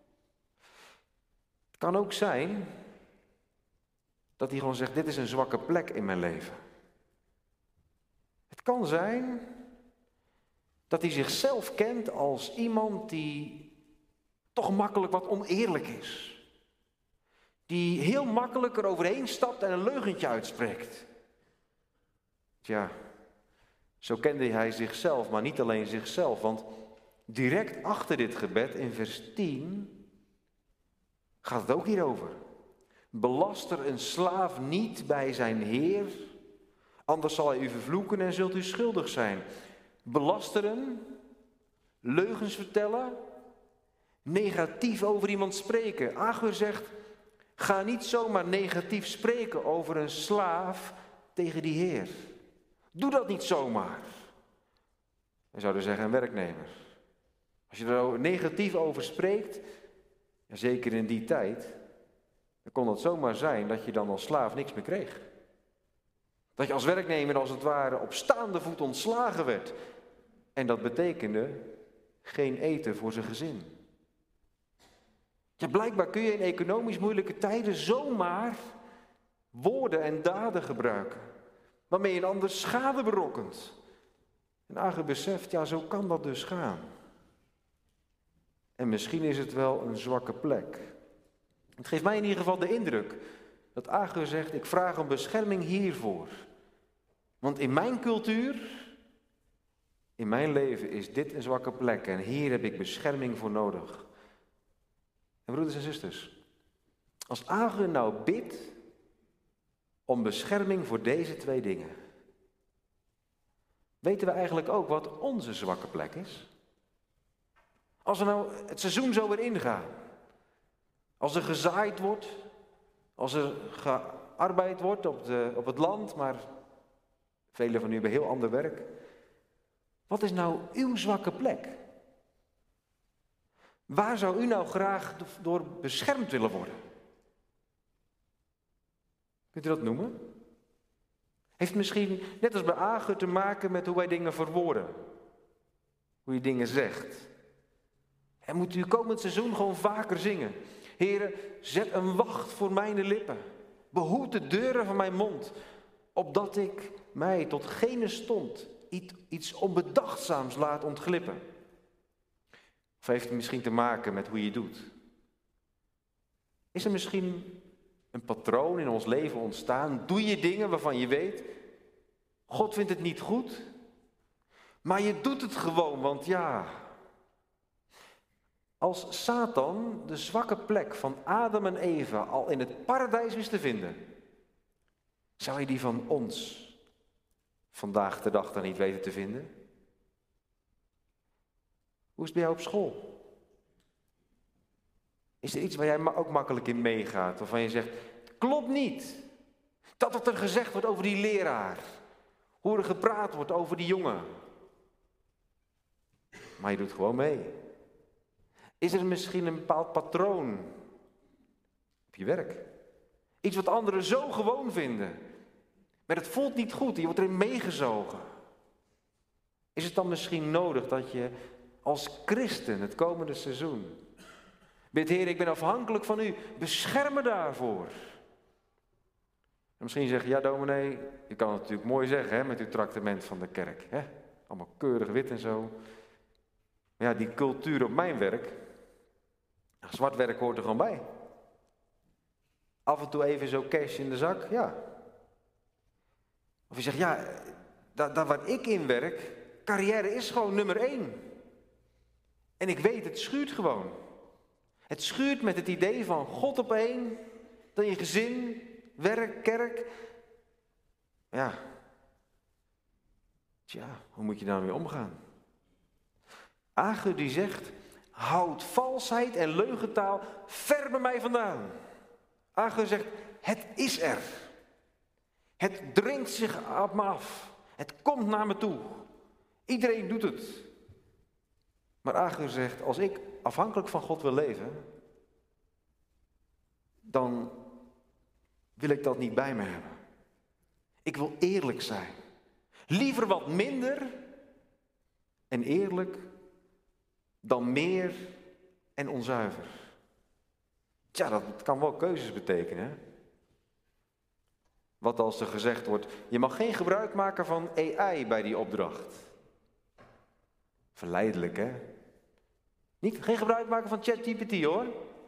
Het kan ook zijn dat hij gewoon zegt, dit is een zwakke plek in mijn leven. Het kan zijn dat hij zichzelf kent als iemand die toch makkelijk wat oneerlijk is. Die heel makkelijk er overheen stapt en een leugentje uitspreekt. Tja, zo kende hij zichzelf, maar niet alleen zichzelf. Want direct achter dit gebed in vers 10 gaat het ook hierover. Belaster een slaaf niet bij zijn heer, anders zal hij u vervloeken en zult u schuldig zijn. Belasteren, leugens vertellen, negatief over iemand spreken. Agur zegt, ga niet zomaar negatief spreken over een slaaf tegen die heer. Doe dat niet zomaar. We zouden zeggen een werknemer. Als je er negatief over spreekt, en zeker in die tijd, dan kon het zomaar zijn dat je dan als slaaf niks meer kreeg. Dat je als werknemer als het ware op staande voet ontslagen werd. En dat betekende geen eten voor zijn gezin. Ja, blijkbaar kun je in economisch moeilijke tijden zomaar woorden en daden gebruiken. Waarmee je een ander schade berokkent. En Agur beseft, ja, zo kan dat dus gaan. En misschien is het wel een zwakke plek. Het geeft mij in ieder geval de indruk dat Agur zegt, ik vraag om bescherming hiervoor. Want in mijn cultuur, in mijn leven is dit een zwakke plek en hier heb ik bescherming voor nodig. En broeders en zusters, als Agur nou bidt om bescherming voor deze twee dingen, weten we eigenlijk ook wat onze zwakke plek is? Als we nou het seizoen zo weer ingaan, als er gezaaid wordt, als er gearbeid wordt op het land, maar velen van u hebben heel ander werk. Wat is nou uw zwakke plek? Waar zou u nou graag door beschermd willen worden? Kunt u dat noemen? Heeft misschien, net als bij Agur, te maken met hoe wij dingen verwoorden. Hoe je dingen zegt. En moet u komend seizoen gewoon vaker zingen. Heere, zet een wacht voor mijn lippen. Behoed de deuren van mijn mond. Opdat ik mij tot gene stond iets onbedachtzaams laat ontglippen. Of heeft het misschien te maken met hoe je doet? Is er misschien een patroon in ons leven ontstaan? Doe je dingen waarvan je weet, God vindt het niet goed, maar je doet het gewoon, want ja. Als Satan de zwakke plek van Adam en Eva al in het paradijs wist te vinden, zou je die van ons vandaag de dag dan niet weten te vinden? Hoe is het bij jou op school? Is er iets waar jij ook makkelijk in meegaat, waarvan je zegt, het klopt niet dat wat er gezegd wordt over die leraar, Hoe er gepraat wordt over die jongen. Maar je doet gewoon mee. Is er misschien een bepaald patroon op je werk? Iets wat anderen zo gewoon vinden. Maar het voelt niet goed, je wordt erin meegezogen. Is het dan misschien nodig dat je als christen het komende seizoen bidt, Heer, ik ben afhankelijk van u, bescherm me daarvoor. En misschien zeg je, ja dominee, je kan het natuurlijk mooi zeggen hè, met uw traktement van de kerk. Hè? Allemaal keurig wit en zo. Maar ja, die cultuur op mijn werk, zwart werk hoort er gewoon bij. Af en toe even zo cash in de zak, ja. Of je zegt, ja, daar waar ik in werk, carrière is gewoon nummer 1. En ik weet, het schuurt gewoon. Het schuurt met het idee van God op 1, dan je gezin, werk, kerk. Ja. Tja, hoe moet je daarmee omgaan? Agur die zegt, houd valsheid en leugentaal ver bij mij vandaan. Agur zegt, het is er. Het dringt zich op me af. Het komt naar me toe. Iedereen doet het. Maar Agur zegt, als ik afhankelijk van God wil leven, dan wil ik dat niet bij me hebben. Ik wil eerlijk zijn. Liever wat minder en eerlijk dan meer en onzuiver. Tja, dat kan wel keuzes betekenen. Hè? Wat als er gezegd wordt, je mag geen gebruik maken van AI bij die opdracht. Verleidelijk, hè? Geen gebruik maken van ChatGPT, hoor.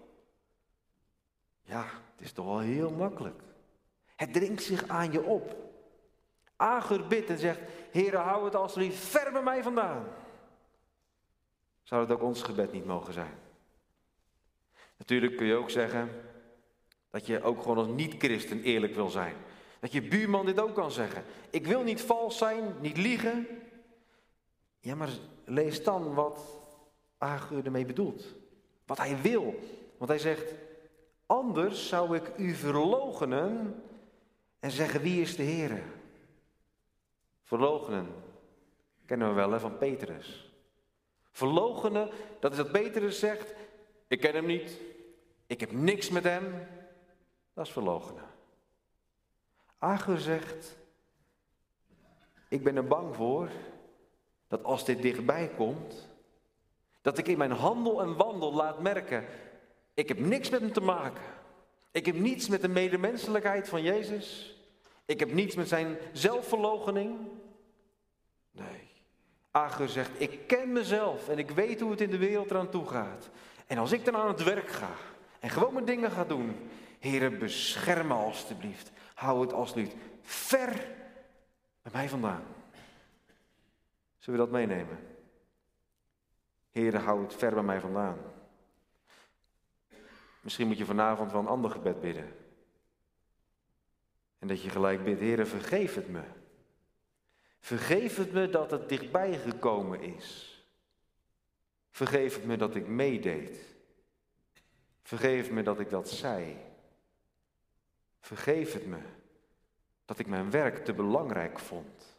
Ja, het is toch wel heel makkelijk. Het dringt zich aan je op. Agur bidt en zegt, Heere, hou het alsjeblieft ver bij mij vandaan. Zou het ook ons gebed niet mogen zijn? Natuurlijk kun je ook zeggen dat je ook gewoon als niet-christen eerlijk wil zijn. Dat je buurman dit ook kan zeggen. Ik wil niet vals zijn, niet liegen. Ja, maar lees dan wat Agur ermee bedoelt. Wat hij wil. Want hij zegt, anders zou ik u verloochenen en zeggen, wie is de Heere? Verloochenen kennen we wel hè, van Petrus. Verloochenen, dat is dat Petrus zegt, ik ken hem niet, ik heb niks met hem. Dat is verloochenen. Agur zegt, ik ben er bang voor dat als dit dichtbij komt, dat ik in mijn handel en wandel laat merken, ik heb niks met hem te maken. Ik heb niets met de medemenselijkheid van Jezus. Ik heb niets met zijn zelfverloochening. Nee. Agur zegt, ik ken mezelf en ik weet hoe het in de wereld eraan toe gaat. En als ik dan aan het werk ga en gewoon mijn dingen ga doen, Heere, bescherm me alstublieft. Hou het alstublieft ver bij mij vandaan. Zullen we dat meenemen? Heere, hou het ver bij mij vandaan. Misschien moet je vanavond wel een ander gebed bidden. En dat je gelijk bidt, Heere, vergeef het me. Vergeef het me dat het dichtbij gekomen is. Vergeef het me dat ik meedeed. Vergeef me dat ik dat zei. Vergeef het me dat ik mijn werk te belangrijk vond.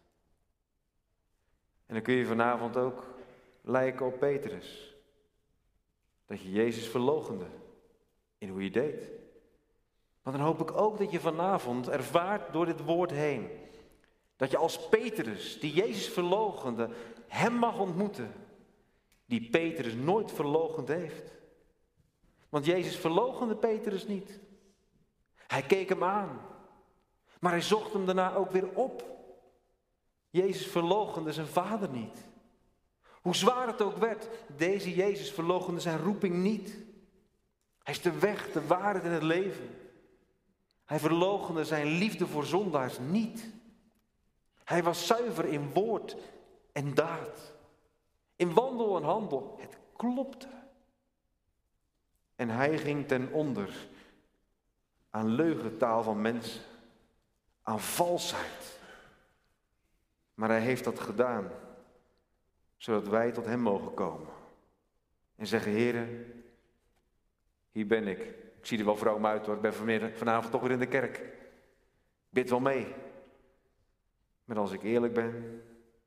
En dan kun je vanavond ook lijken op Petrus. Dat je Jezus verloochende in hoe je deed. Maar dan hoop ik ook dat je vanavond ervaart door dit woord heen, dat je als Petrus, die Jezus verloochende, hem mag ontmoeten, die Petrus nooit verloochend heeft. Want Jezus verloochende Petrus niet. Hij keek hem aan, maar hij zocht hem daarna ook weer op. Jezus verloochende zijn vader niet. Hoe zwaar het ook werd, deze Jezus verloochende zijn roeping niet. Hij is de weg, de waarheid en het leven. Hij verloochende zijn liefde voor zondaars niet. Hij was zuiver in woord en daad. In wandel en handel, het klopte. En hij ging ten onder aan leugentaal van mensen, aan valsheid. Maar hij heeft dat gedaan, zodat wij tot hem mogen komen. En zeggen, Heere, hier ben ik. Ik zie er wel vroom uit hoor, ik ben vanavond toch weer in de kerk. Ik bid wel mee. Maar als ik eerlijk ben,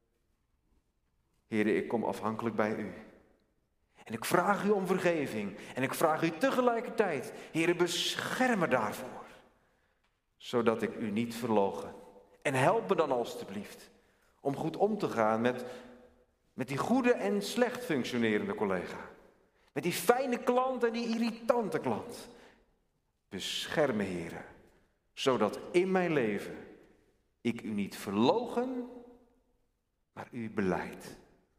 Heere, ik kom afhankelijk bij u. En ik vraag u om vergeving. En ik vraag u tegelijkertijd, Heere, bescherm me daarvoor. Zodat ik u niet verloochen. En help me dan alstublieft om goed om te gaan met die goede en slecht functionerende collega. Met die fijne klant en die irritante klant. Bescherm me, Heere, zodat in mijn leven ik u niet verloochen, maar u belijdt.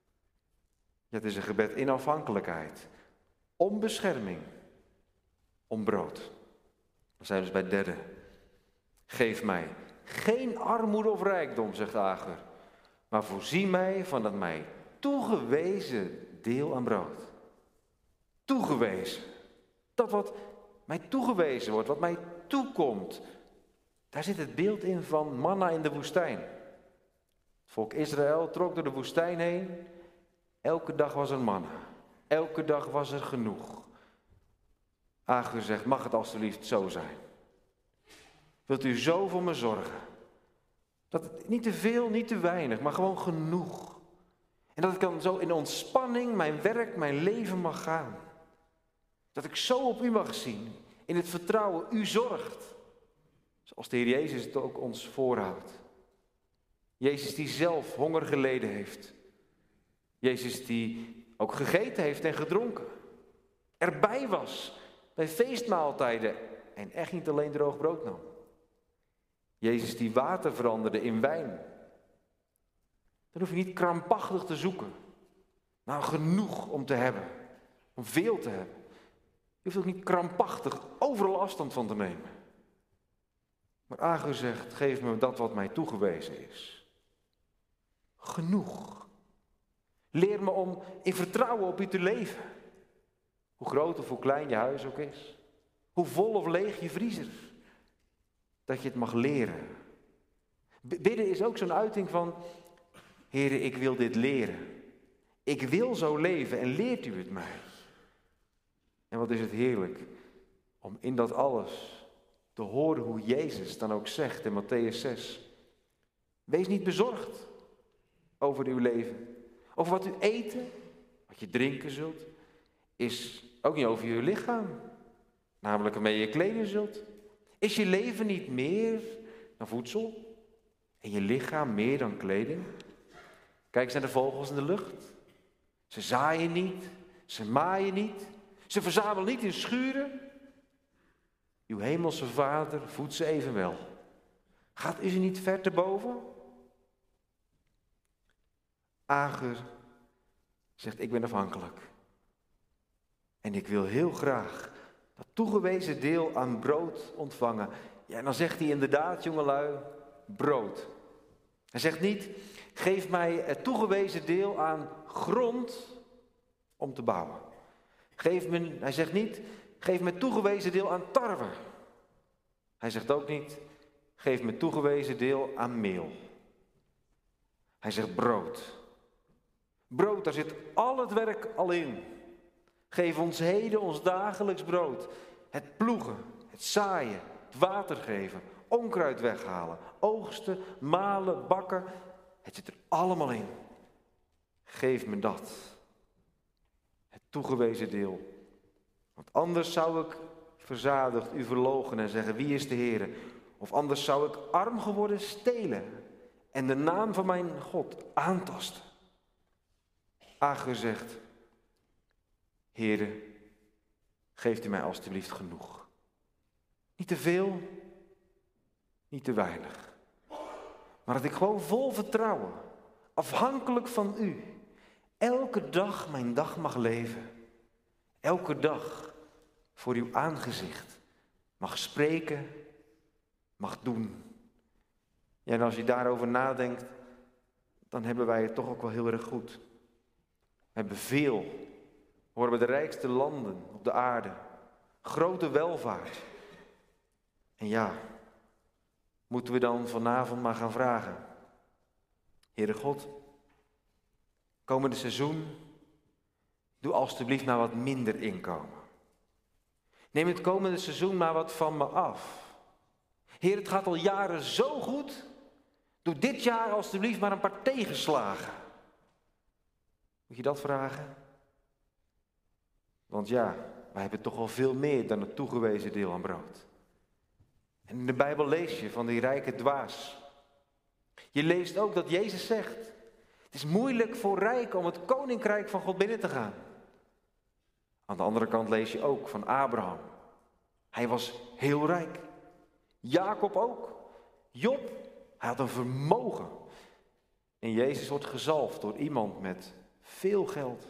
Het is een gebed in afhankelijkheid, om bescherming, om brood. Dan zijn we dus bij het derde. Geef mij geen armoede of rijkdom, zegt Agur, maar voorzie mij van het mij toegewezen deel aan brood. Toegewezen. Dat wat mij toegewezen wordt, wat mij toekomt. Daar zit het beeld in van manna in de woestijn. Het volk Israël trok door de woestijn heen. Elke dag was er manna. Elke dag was er genoeg. Agur zegt, mag het alstublieft zo zijn? Wilt u zo voor me zorgen? Dat het niet te veel, niet te weinig, maar gewoon genoeg. En dat ik dan zo in ontspanning mijn werk, mijn leven mag gaan. Dat ik zo op u mag zien, in het vertrouwen, u zorgt. Zoals de Heer Jezus het ook ons voorhoudt. Jezus die zelf honger geleden heeft. Jezus die ook gegeten heeft en gedronken. Erbij was bij feestmaaltijden en echt niet alleen droog brood nam. Jezus die water veranderde in wijn. Dan hoef je niet krampachtig te zoeken. Nou, genoeg om te hebben. Om veel te hebben. Je hoeft ook niet krampachtig overal afstand van te nemen. Maar Agur zegt, geef me dat wat mij toegewezen is. Genoeg. Leer me om in vertrouwen op u te leven. Hoe groot of hoe klein je huis ook is. Hoe vol of leeg je vriezer. Dat je het mag leren. Bidden is ook zo'n uiting van, Heere, ik wil dit leren. Ik wil zo leven en leert u het mij. En wat is het heerlijk om in dat alles te horen hoe Jezus dan ook zegt in Mattheüs 6. Wees niet bezorgd over uw leven. Over wat u eten, wat je drinken zult, is ook niet over je lichaam. Namelijk waarmee je kleden zult. Is je leven niet meer dan voedsel? En je lichaam meer dan kleding? Kijk eens naar de vogels in de lucht. Ze zaaien niet, ze maaien niet, ze verzamelen niet in schuren. Uw hemelse Vader voedt ze evenwel. Gaat u ze niet ver te boven? Agur zegt, ik ben afhankelijk. En ik wil heel graag dat toegewezen deel aan brood ontvangen. Ja, en dan zegt hij inderdaad, jongelui, brood. Hij zegt niet, geef mij het toegewezen deel aan grond om te bouwen. Hij zegt niet, geef me het toegewezen deel aan tarwe. Hij zegt ook niet, geef me het toegewezen deel aan meel. Hij zegt brood. Brood, daar zit al het werk al in. Geef ons heden ons dagelijks brood. Het ploegen, het zaaien, het water geven, onkruid weghalen, oogsten, malen, bakken. Het zit er allemaal in. Geef me dat. Het toegewezen deel. Want anders zou ik verzadigd u verloochenen en zeggen, wie is de Heere? Of anders zou ik arm geworden stelen en de naam van mijn God aantasten. Agur zegt, Heere, geeft u mij alstublieft genoeg. Niet te veel, niet te weinig. Maar dat ik gewoon vol vertrouwen, afhankelijk van u, elke dag mijn dag mag leven. Elke dag voor uw aangezicht mag spreken, mag doen. Ja, en als je daarover nadenkt, dan hebben wij het toch ook wel heel erg goed. We hebben veel. We horen bij de rijkste landen op de aarde. Grote welvaart. En ja, moeten we dan vanavond maar gaan vragen. Heere God, komende seizoen, doe alstublieft maar wat minder inkomen. Neem het komende seizoen maar wat van me af. Heer, het gaat al jaren zo goed. Doe dit jaar alstublieft maar een paar tegenslagen. Moet je dat vragen? Want ja, wij hebben toch wel veel meer dan het toegewezen deel aan brood. En in de Bijbel lees je van die rijke dwaas. Je leest ook dat Jezus zegt: het is moeilijk voor rijken om het koninkrijk van God binnen te gaan. Aan de andere kant lees je ook van Abraham. Hij was heel rijk. Jacob ook. Job, hij had een vermogen. En Jezus wordt gezalfd door iemand met veel geld.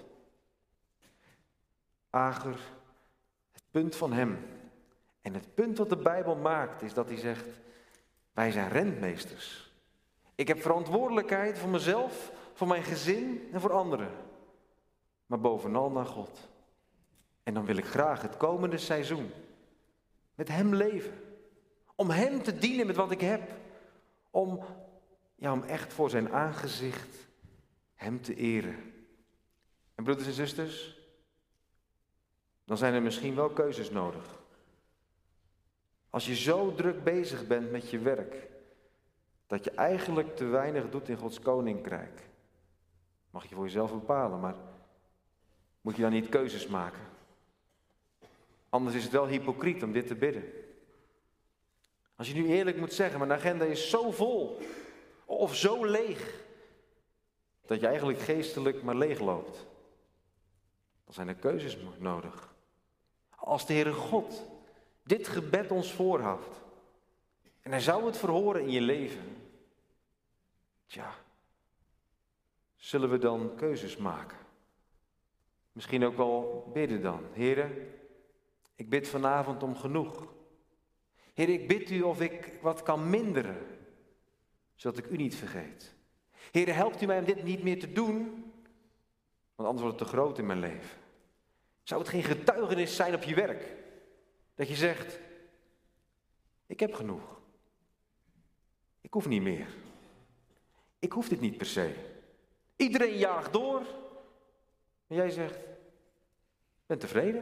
Agur, het punt van hem. En het punt wat de Bijbel maakt is dat hij zegt: wij zijn rentmeesters. Ik heb verantwoordelijkheid voor mezelf, voor mijn gezin en voor anderen. Maar bovenal naar God. En dan wil ik graag het komende seizoen met hem leven. Om hem te dienen met wat ik heb. Om echt voor zijn aangezicht hem te eren. En broeders en zusters, dan zijn er misschien wel keuzes nodig. Als je zo druk bezig bent met je werk, dat je eigenlijk te weinig doet in Gods koninkrijk. Mag je voor jezelf bepalen, maar moet je dan niet keuzes maken? Anders is het wel hypocriet om dit te bidden. Als je nu eerlijk moet zeggen, mijn agenda is zo vol of zo leeg, dat je eigenlijk geestelijk maar leeg loopt. Dan zijn er keuzes nodig. Als de Heere God dit gebed ons voorhoudt, en hij zou het verhoren in je leven, zullen we dan keuzes maken? Misschien ook wel bidden dan. Heere, ik bid vanavond om genoeg. Heer, ik bid u of ik wat kan minderen, zodat ik u niet vergeet. Heer, helpt u mij om dit niet meer te doen, want anders wordt het te groot in mijn leven. Zou het geen getuigenis zijn op je werk, dat je zegt: ik heb genoeg. Ik hoef niet meer. Ik hoef dit niet per se. Iedereen jaagt door, en jij zegt: ik ben tevreden.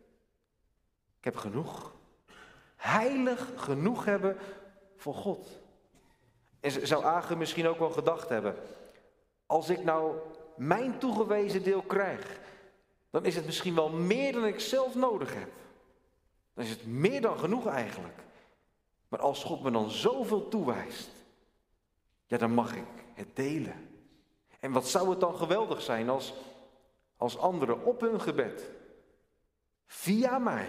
Ik heb genoeg. Heilig genoeg hebben voor God. En zou Agur misschien ook wel gedacht hebben: als ik nou mijn toegewezen deel krijg, dan is het misschien wel meer dan ik zelf nodig heb. Dan is het meer dan genoeg eigenlijk. Maar als God me dan zoveel toewijst, dan mag ik het delen. En wat zou het dan geweldig zijn als anderen op hun gebed, via mij,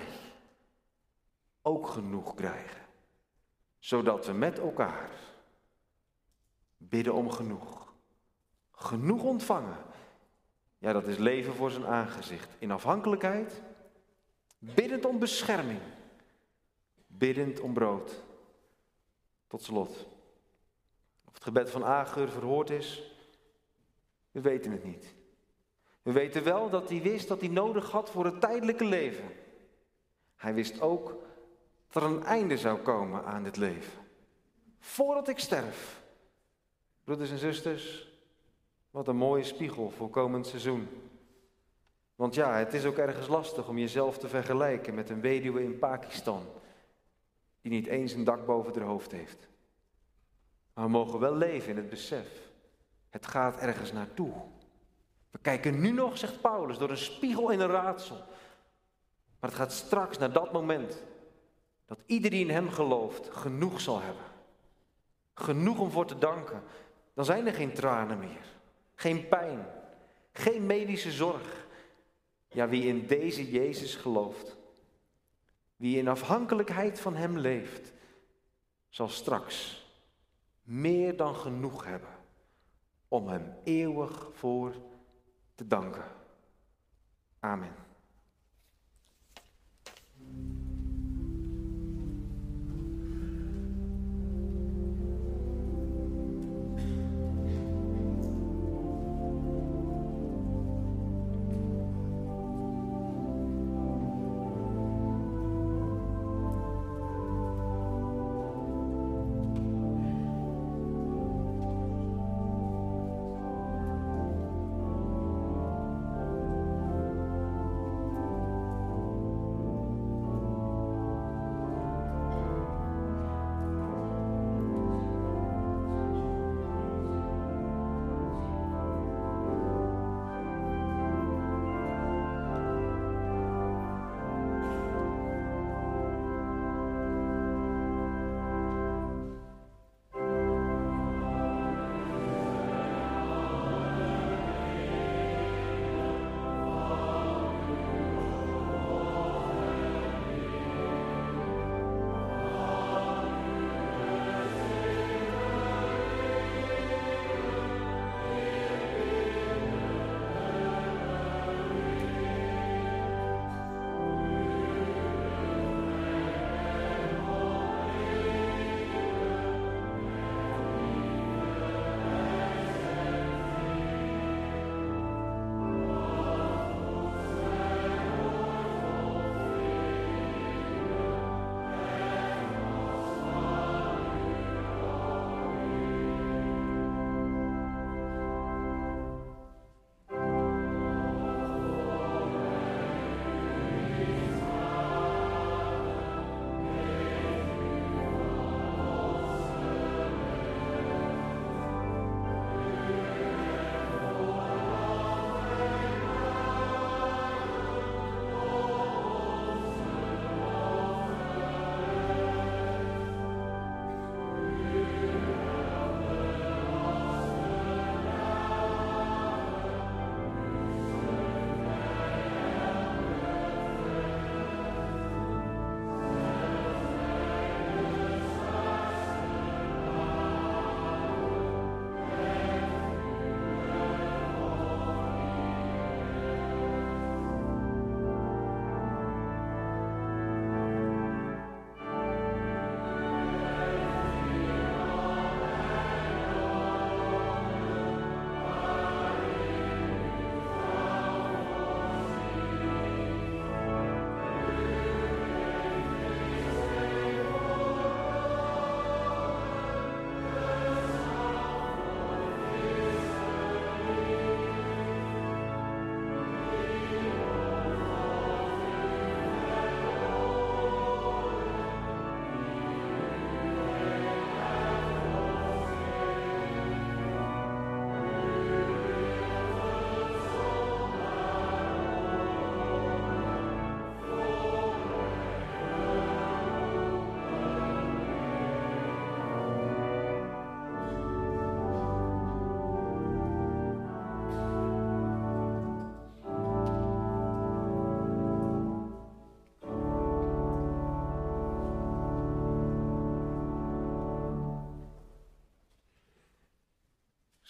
ook genoeg krijgen. Zodat we met elkaar bidden om genoeg. Genoeg ontvangen. Ja, dat is leven voor zijn aangezicht. In afhankelijkheid, biddend om bescherming. Biddend om brood. Tot slot. Of het gebed van Agur verhoord is, we weten het niet. We weten wel dat hij wist dat hij nodig had voor het tijdelijke leven. Hij wist ook dat er een einde zou komen aan dit leven. Voordat ik sterf. Broeders en zusters, wat een mooie spiegel voor komend seizoen. Want ja, het is ook ergens lastig om jezelf te vergelijken met een weduwe in Pakistan, die niet eens een dak boven haar hoofd heeft. Maar we mogen wel leven in het besef. Het gaat ergens naartoe. We kijken nu nog, zegt Paulus, door een spiegel in een raadsel. Maar het gaat straks naar dat moment dat ieder die in hem gelooft genoeg zal hebben. Genoeg om voor te danken. Dan zijn er geen tranen meer. Geen pijn. Geen medische zorg. Ja, wie in deze Jezus gelooft, wie in afhankelijkheid van hem leeft, zal straks meer dan genoeg hebben om hem eeuwig voor te danken. Amen.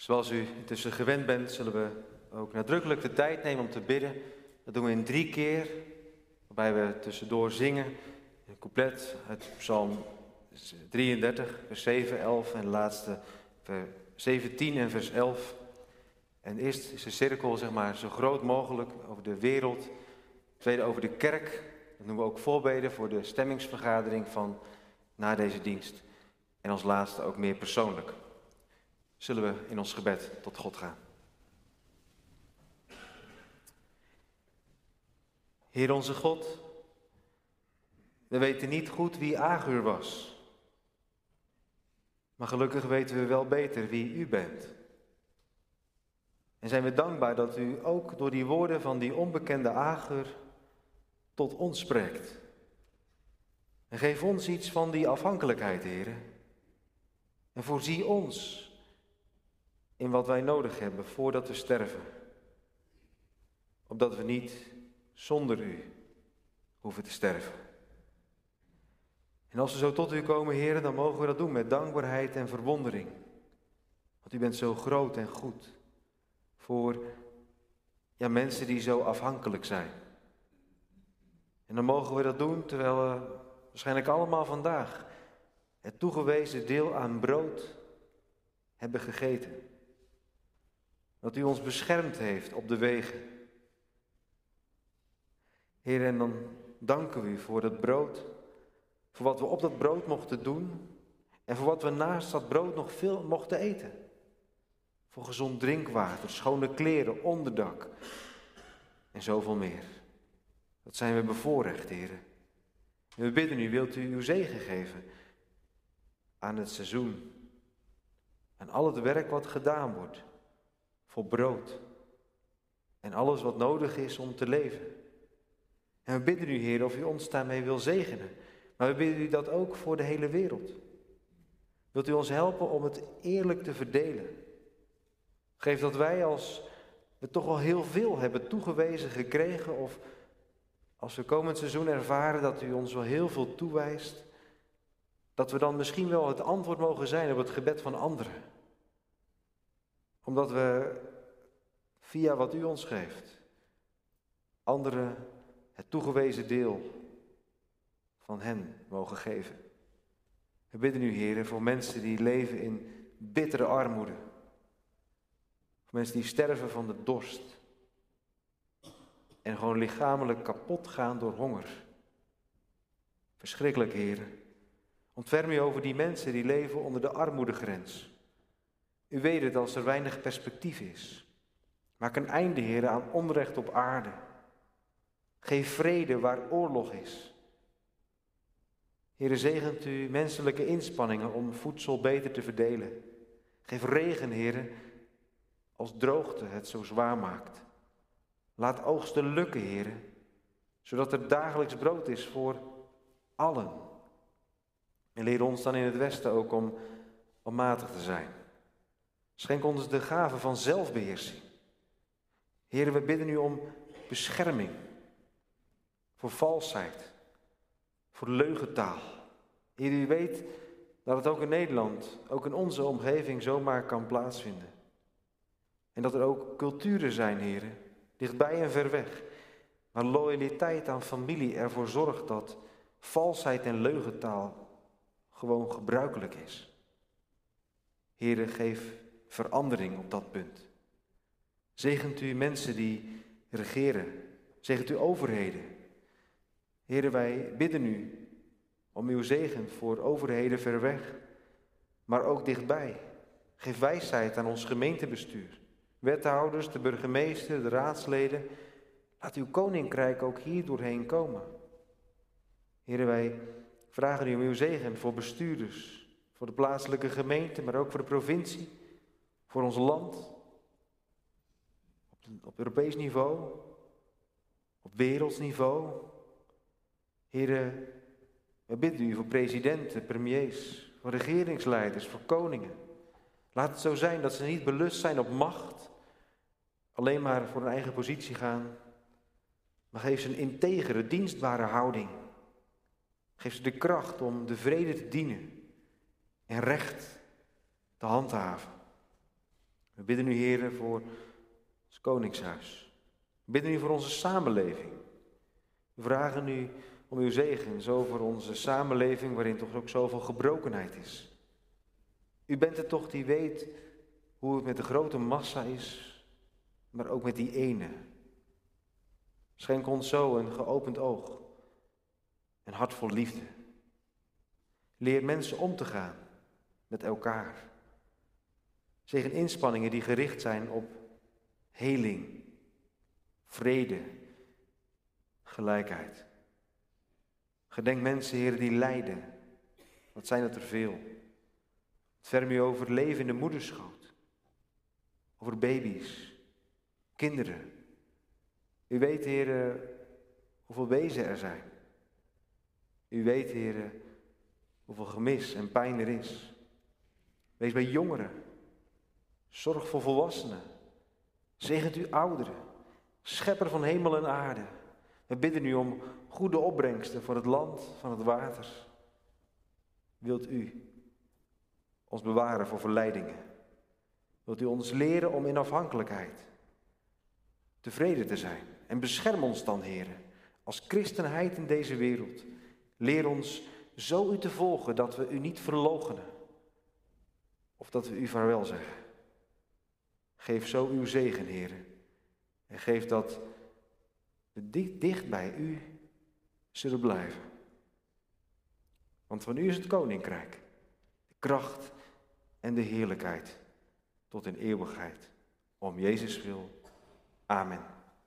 Zoals u intussen gewend bent, zullen we ook nadrukkelijk de tijd nemen om te bidden. Dat doen we in 3 keer, waarbij we tussendoor zingen. Een couplet uit Psalm 33, vers 7, 11 en de laatste vers 17 en vers 11. En eerst is de cirkel zo groot mogelijk over de wereld. Tweede over de kerk. Dat noemen we ook voorbeden voor de stemmingsvergadering van na deze dienst. En als laatste ook meer persoonlijk. Zullen we in ons gebed tot God gaan. Heer onze God, we weten niet goed wie Agur was. Maar gelukkig weten we wel beter wie u bent. En zijn we dankbaar dat u ook door die woorden van die onbekende Agur tot ons spreekt. En geef ons iets van die afhankelijkheid, Heer. En voorzie ons in wat wij nodig hebben voordat we sterven. Opdat we niet zonder u hoeven te sterven. En als we zo tot u komen, Heer, dan mogen we dat doen met dankbaarheid en verwondering. Want u bent zo groot en goed voor mensen die zo afhankelijk zijn. En dan mogen we dat doen terwijl we waarschijnlijk allemaal vandaag het toegewezen deel aan brood hebben gegeten. Dat u ons beschermd heeft op de wegen. Heer, en dan danken we u voor dat brood. Voor wat we op dat brood mochten doen. En voor wat we naast dat brood nog veel mochten eten. Voor gezond drinkwater, schone kleren, onderdak. En zoveel meer. Dat zijn we bevoorrecht, Heer. En we bidden u, wilt u uw zegen geven aan het seizoen. En al het werk wat gedaan wordt. Voor brood. En alles wat nodig is om te leven. En we bidden u, Heer, of u ons daarmee wil zegenen. Maar we bidden u dat ook voor de hele wereld. Wilt u ons helpen om het eerlijk te verdelen? Geef dat wij, als we toch al heel veel hebben toegewezen gekregen, of als we komend seizoen ervaren dat u ons wel heel veel toewijst, dat we dan misschien wel het antwoord mogen zijn op het gebed van anderen. Omdat we via wat u ons geeft, anderen het toegewezen deel van hen mogen geven. We bidden u, Heer, voor mensen die leven in bittere armoede. Voor mensen die sterven van de dorst. En gewoon lichamelijk kapot gaan door honger. Verschrikkelijk, Heer. Ontferm u over die mensen die leven onder de armoedegrens. U weet het als er weinig perspectief is. Maak een einde, Heer, aan onrecht op aarde. Geef vrede waar oorlog is. Heer, zegent u menselijke inspanningen om voedsel beter te verdelen. Geef regen, Heer, als droogte het zo zwaar maakt. Laat oogsten lukken, Heer, zodat er dagelijks brood is voor allen. En leer ons dan in het Westen ook om matig te zijn. Schenk ons de gave van zelfbeheersing. Heer, we bidden u om bescherming. Voor valsheid. Voor leugentaal. Heer, u weet dat het ook in Nederland, ook in onze omgeving zomaar kan plaatsvinden. En dat er ook culturen zijn, Heer, dichtbij en ver weg, waar loyaliteit aan familie ervoor zorgt dat valsheid en leugentaal gewoon gebruikelijk is. Heer, geef verandering op dat punt. Zegent u mensen die regeren. Zegent u overheden. Heer, wij bidden u om uw zegen voor overheden ver weg, maar ook dichtbij. Geef wijsheid aan ons gemeentebestuur. Wethouders, de burgemeester, de raadsleden. Laat uw koninkrijk ook hier doorheen komen. Heer, wij vragen u om uw zegen voor bestuurders, voor de plaatselijke gemeente, maar ook voor de provincie, voor ons land, op Europees niveau, op wereldsniveau. Heer, we bidden u voor presidenten, premiers, voor regeringsleiders, voor koningen. Laat het zo zijn dat ze niet belust zijn op macht, alleen maar voor hun eigen positie gaan, maar geef ze een integere, dienstbare houding. Geef ze de kracht om de vrede te dienen en recht te handhaven. We We bidden u, Heer, voor ons koningshuis. We bidden u voor onze samenleving. We vragen u om uw zegen, zo voor onze samenleving, waarin toch ook zoveel gebrokenheid is. U bent het toch die weet hoe het met de grote massa is, maar ook met die ene. Schenk ons zo een geopend oog, een hart vol liefde. Leer mensen om te gaan met elkaar. Zegen inspanningen die gericht zijn op heling, vrede, gelijkheid. Gedenk mensen, Heer, die lijden. Wat zijn het er veel. Ontferm u over het leven in de moederschoot. Over baby's, kinderen. U weet, Heer, hoeveel wezen er zijn. U weet, Heer, hoeveel gemis en pijn er is. Wees bij jongeren. Zorg voor volwassenen. Zegent u ouderen. Schepper van hemel en aarde. We bidden u om goede opbrengsten voor het land van het water. Wilt u ons bewaren voor verleidingen? Wilt u ons leren om in afhankelijkheid tevreden te zijn? En bescherm ons dan, Heer, als christenheid in deze wereld. Leer ons zo u te volgen dat we u niet verloochenen. Of dat we u vaarwel zeggen. Geef zo uw zegen, Heer. En geef dat we dicht bij u zullen blijven. Want van u is het koninkrijk, de kracht en de heerlijkheid tot in eeuwigheid. Om Jezus wil. Amen.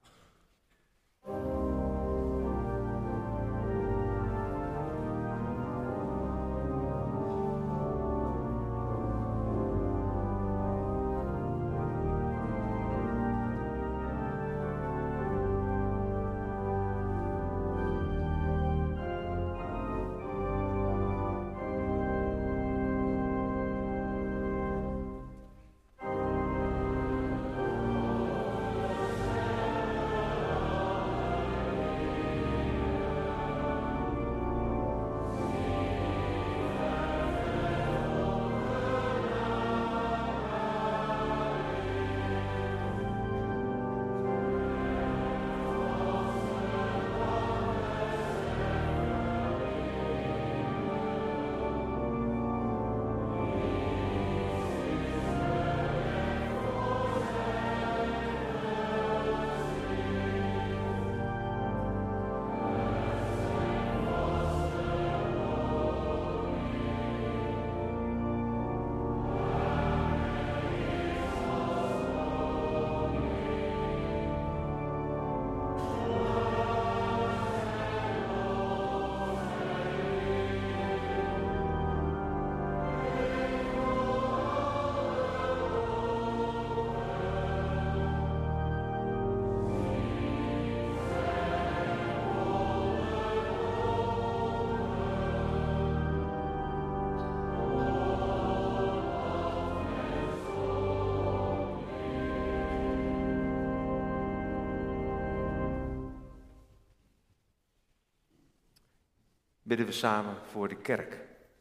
Bidden we samen voor de kerk.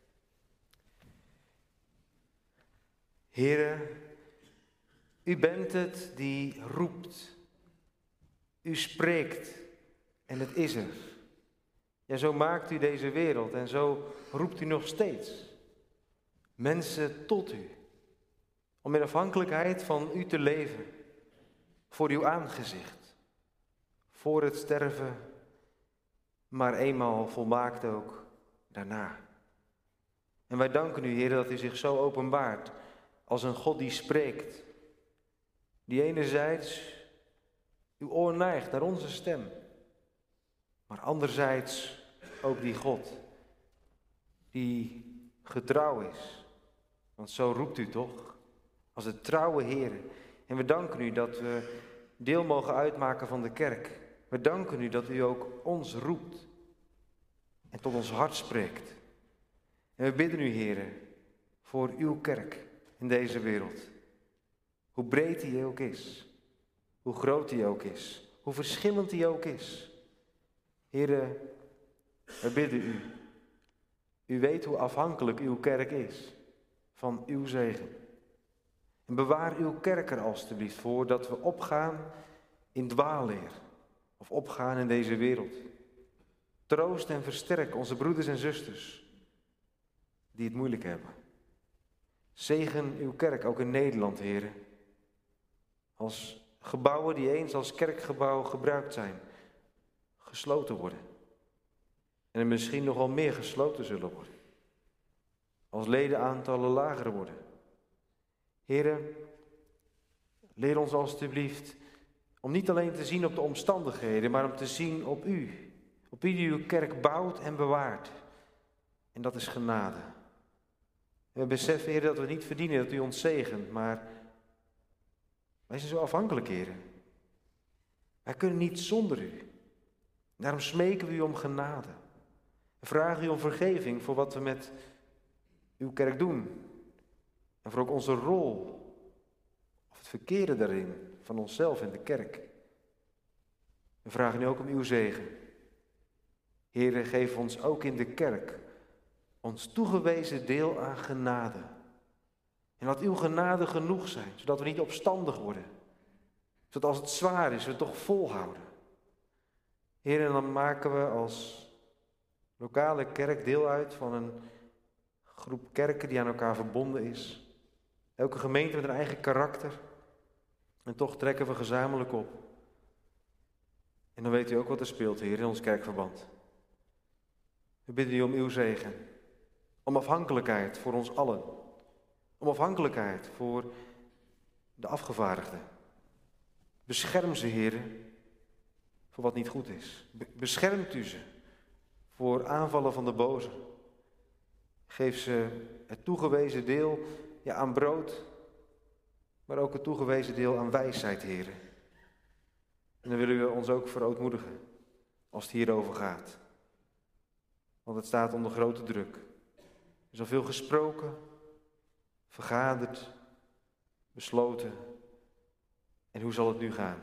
Heere, u bent het die roept. U spreekt en het is er. Ja, zo maakt u deze wereld en zo roept u nog steeds mensen tot u. Om in afhankelijkheid van u te leven. Voor uw aangezicht. Voor het sterven, maar eenmaal volmaakt ook daarna. En wij danken u, Heer, dat u zich zo openbaart als een God die spreekt. Die enerzijds uw oor neigt naar onze stem, maar anderzijds ook die God die getrouw is. Want zo roept u toch, als de trouwe Heer. En we danken u dat we deel mogen uitmaken van de kerk. We danken u dat u ook ons roept en tot ons hart spreekt. En we bidden u, Heer, voor uw kerk in deze wereld. Hoe breed die ook is, hoe groot die ook is, hoe verschillend die ook is. Heer, we bidden u. U weet hoe afhankelijk uw kerk is van uw zegen. En bewaar uw kerk er alstublieft voor dat we opgaan in dwaalleer of opgaan in deze wereld. Troost en versterk onze broeders en zusters die het moeilijk hebben. Zegen uw kerk ook in Nederland, Heere. Als gebouwen die eens als kerkgebouw gebruikt zijn, gesloten worden. En er misschien nogal meer gesloten zullen worden. Als ledenaantallen lager worden. Heere, leer ons alstublieft om niet alleen te zien op de omstandigheden, maar om te zien op u. Op u die uw kerk bouwt en bewaart. En dat is genade. En we beseffen, Heer, dat we niet verdienen dat u ons zegent, maar wij zijn zo afhankelijk, Heer. Wij kunnen niet zonder u. Daarom smeken we u om genade. En vragen u om vergeving voor wat we met uw kerk doen. En voor ook onze rol, of het verkeerde daarin, van onszelf en de kerk. We vragen u ook om uw zegen. Heere, geef ons ook in de kerk ons toegewezen deel aan genade. En laat uw genade genoeg zijn, zodat we niet opstandig worden. Zodat als het zwaar is, we het toch volhouden. Heer, en dan maken we als lokale kerk deel uit van een groep kerken die aan elkaar verbonden is. Elke gemeente met een eigen karakter. En toch trekken we gezamenlijk op. En dan weet u ook wat er speelt, Heer, in ons kerkverband. We bidden u om uw zegen. Om afhankelijkheid voor ons allen. Om afhankelijkheid voor de afgevaardigden. Bescherm ze, Heer, voor wat niet goed is. Beschermt u ze voor aanvallen van de boze. Geef ze het toegewezen deel aan brood, maar ook het toegewezen deel aan wijsheid, Heer. En dan willen we ons ook verootmoedigen als het hierover gaat. Want het staat onder grote druk. Er is al veel gesproken, vergaderd, besloten. En hoe zal het nu gaan?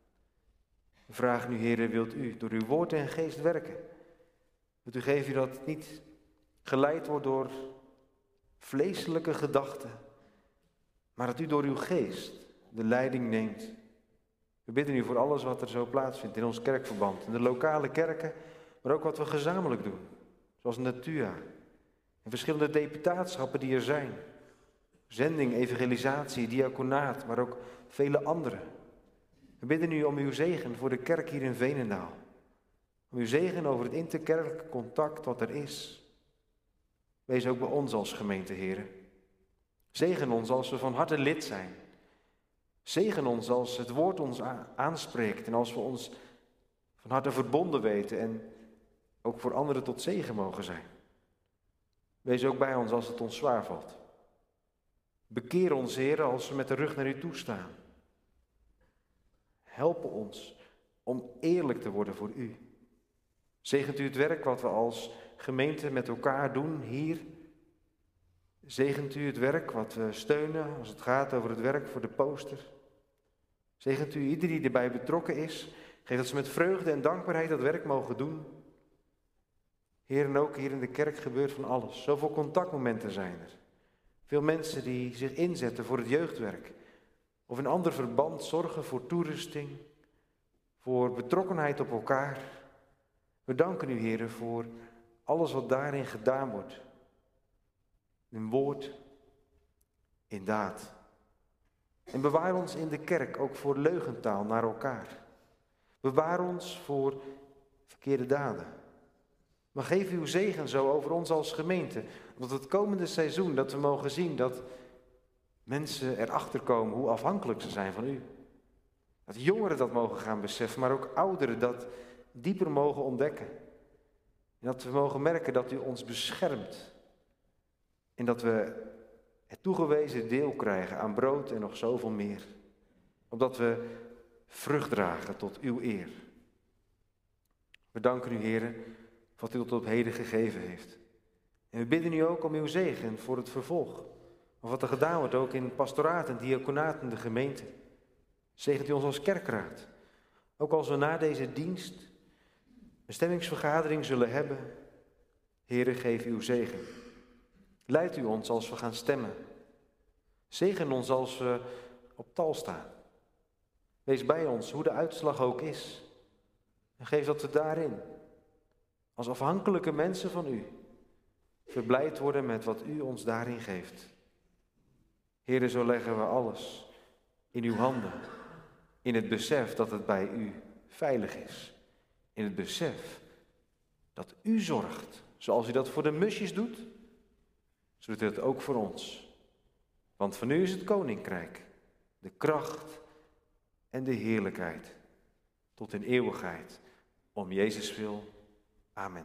We vragen u, Heer, wilt u door uw woord en geest werken? Wilt u geven dat het niet geleid wordt door vleeselijke gedachten, maar dat u door uw geest de leiding neemt. We bidden u voor alles wat er zo plaatsvindt in ons kerkverband, in de lokale kerken, maar ook wat we gezamenlijk doen, zoals Natua en verschillende deputateschappen die er zijn. Zending, evangelisatie, diaconaat, maar ook vele andere. We bidden u om uw zegen voor de kerk hier in Veenendaal. Om uw zegen over het interkerkelijk contact wat er is. Wees ook bij ons als gemeente, Heer. Zegen ons als we van harte lid zijn. Zegen ons als het woord ons aanspreekt en als we ons van harte verbonden weten en ook voor anderen tot zegen mogen zijn. Wees ook bij ons als het ons zwaar valt. Bekeer ons, Heer, als we met de rug naar u toe staan. Help ons om eerlijk te worden voor u. Zegent u het werk wat we als gemeente met elkaar doen hier. Zegent u het werk wat we steunen als het gaat over het werk voor de poster. Zegent u ieder die erbij betrokken is. Geef dat ze met vreugde en dankbaarheid dat werk mogen doen. Heer, en ook hier in de kerk gebeurt van alles. Zoveel contactmomenten zijn er. Veel mensen die zich inzetten voor het jeugdwerk. Of in ander verband zorgen voor toerusting. Voor betrokkenheid op elkaar. We danken u, Heer, voor alles wat daarin gedaan wordt. In woord, in daad. En bewaar ons in de kerk ook voor leugentaal naar elkaar. Bewaar ons voor verkeerde daden. Maar geef uw zegen zo over ons als gemeente. Want het komende seizoen dat we mogen zien dat mensen erachter komen hoe afhankelijk ze zijn van u. Dat jongeren dat mogen gaan beseffen, maar ook ouderen dat dieper mogen ontdekken. En dat we mogen merken dat u ons beschermt. En dat we het toegewezen deel krijgen aan brood en nog zoveel meer. Opdat we vrucht dragen tot uw eer. We danken u, Heer, wat u tot op heden gegeven heeft. En we bidden u ook om uw zegen voor het vervolg. Of wat er gedaan wordt ook in pastoraat en diaconaat in de gemeente. Zegent u ons als kerkraad. Ook als we na deze dienst een stemmingsvergadering zullen hebben. Heere, geef uw zegen. Leidt u ons als we gaan stemmen. Zegen ons als we op tal staan. Wees bij ons, hoe de uitslag ook is. En geef dat we daarin, als afhankelijke mensen van u, verblijd worden met wat u ons daarin geeft. Heere, zo leggen we alles in uw handen. In het besef dat het bij u veilig is. In het besef dat u zorgt. Zoals u dat voor de musjes doet, zo doet u dat ook voor ons. Want van u is het koninkrijk, de kracht en de heerlijkheid. Tot in eeuwigheid. Om Jezus wil. Amen.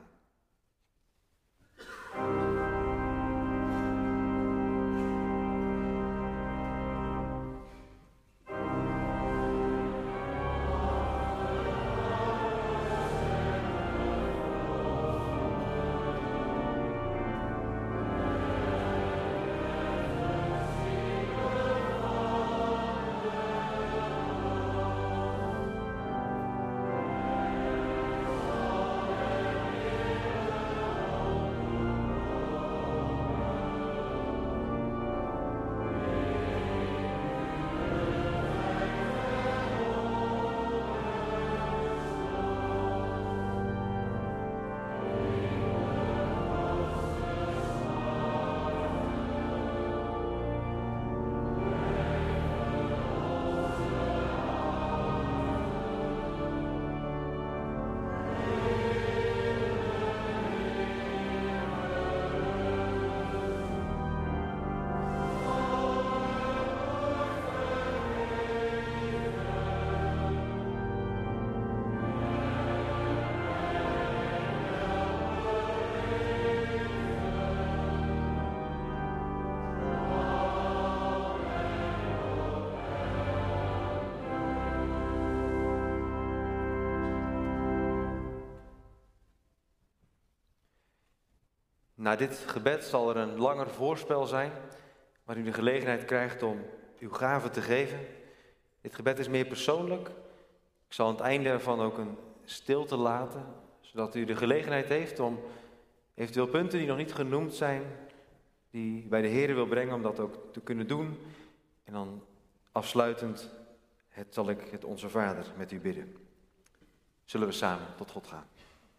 Na dit gebed zal er een langer voorspel zijn, waar u de gelegenheid krijgt om uw gave te geven. Dit gebed is meer persoonlijk. Ik zal aan het einde ervan ook een stilte laten, zodat u de gelegenheid heeft om eventueel punten die nog niet genoemd zijn, die bij de Heer wil brengen, om dat ook te kunnen doen. En dan afsluitend zal ik het Onze Vader met u bidden. Zullen we samen tot God gaan.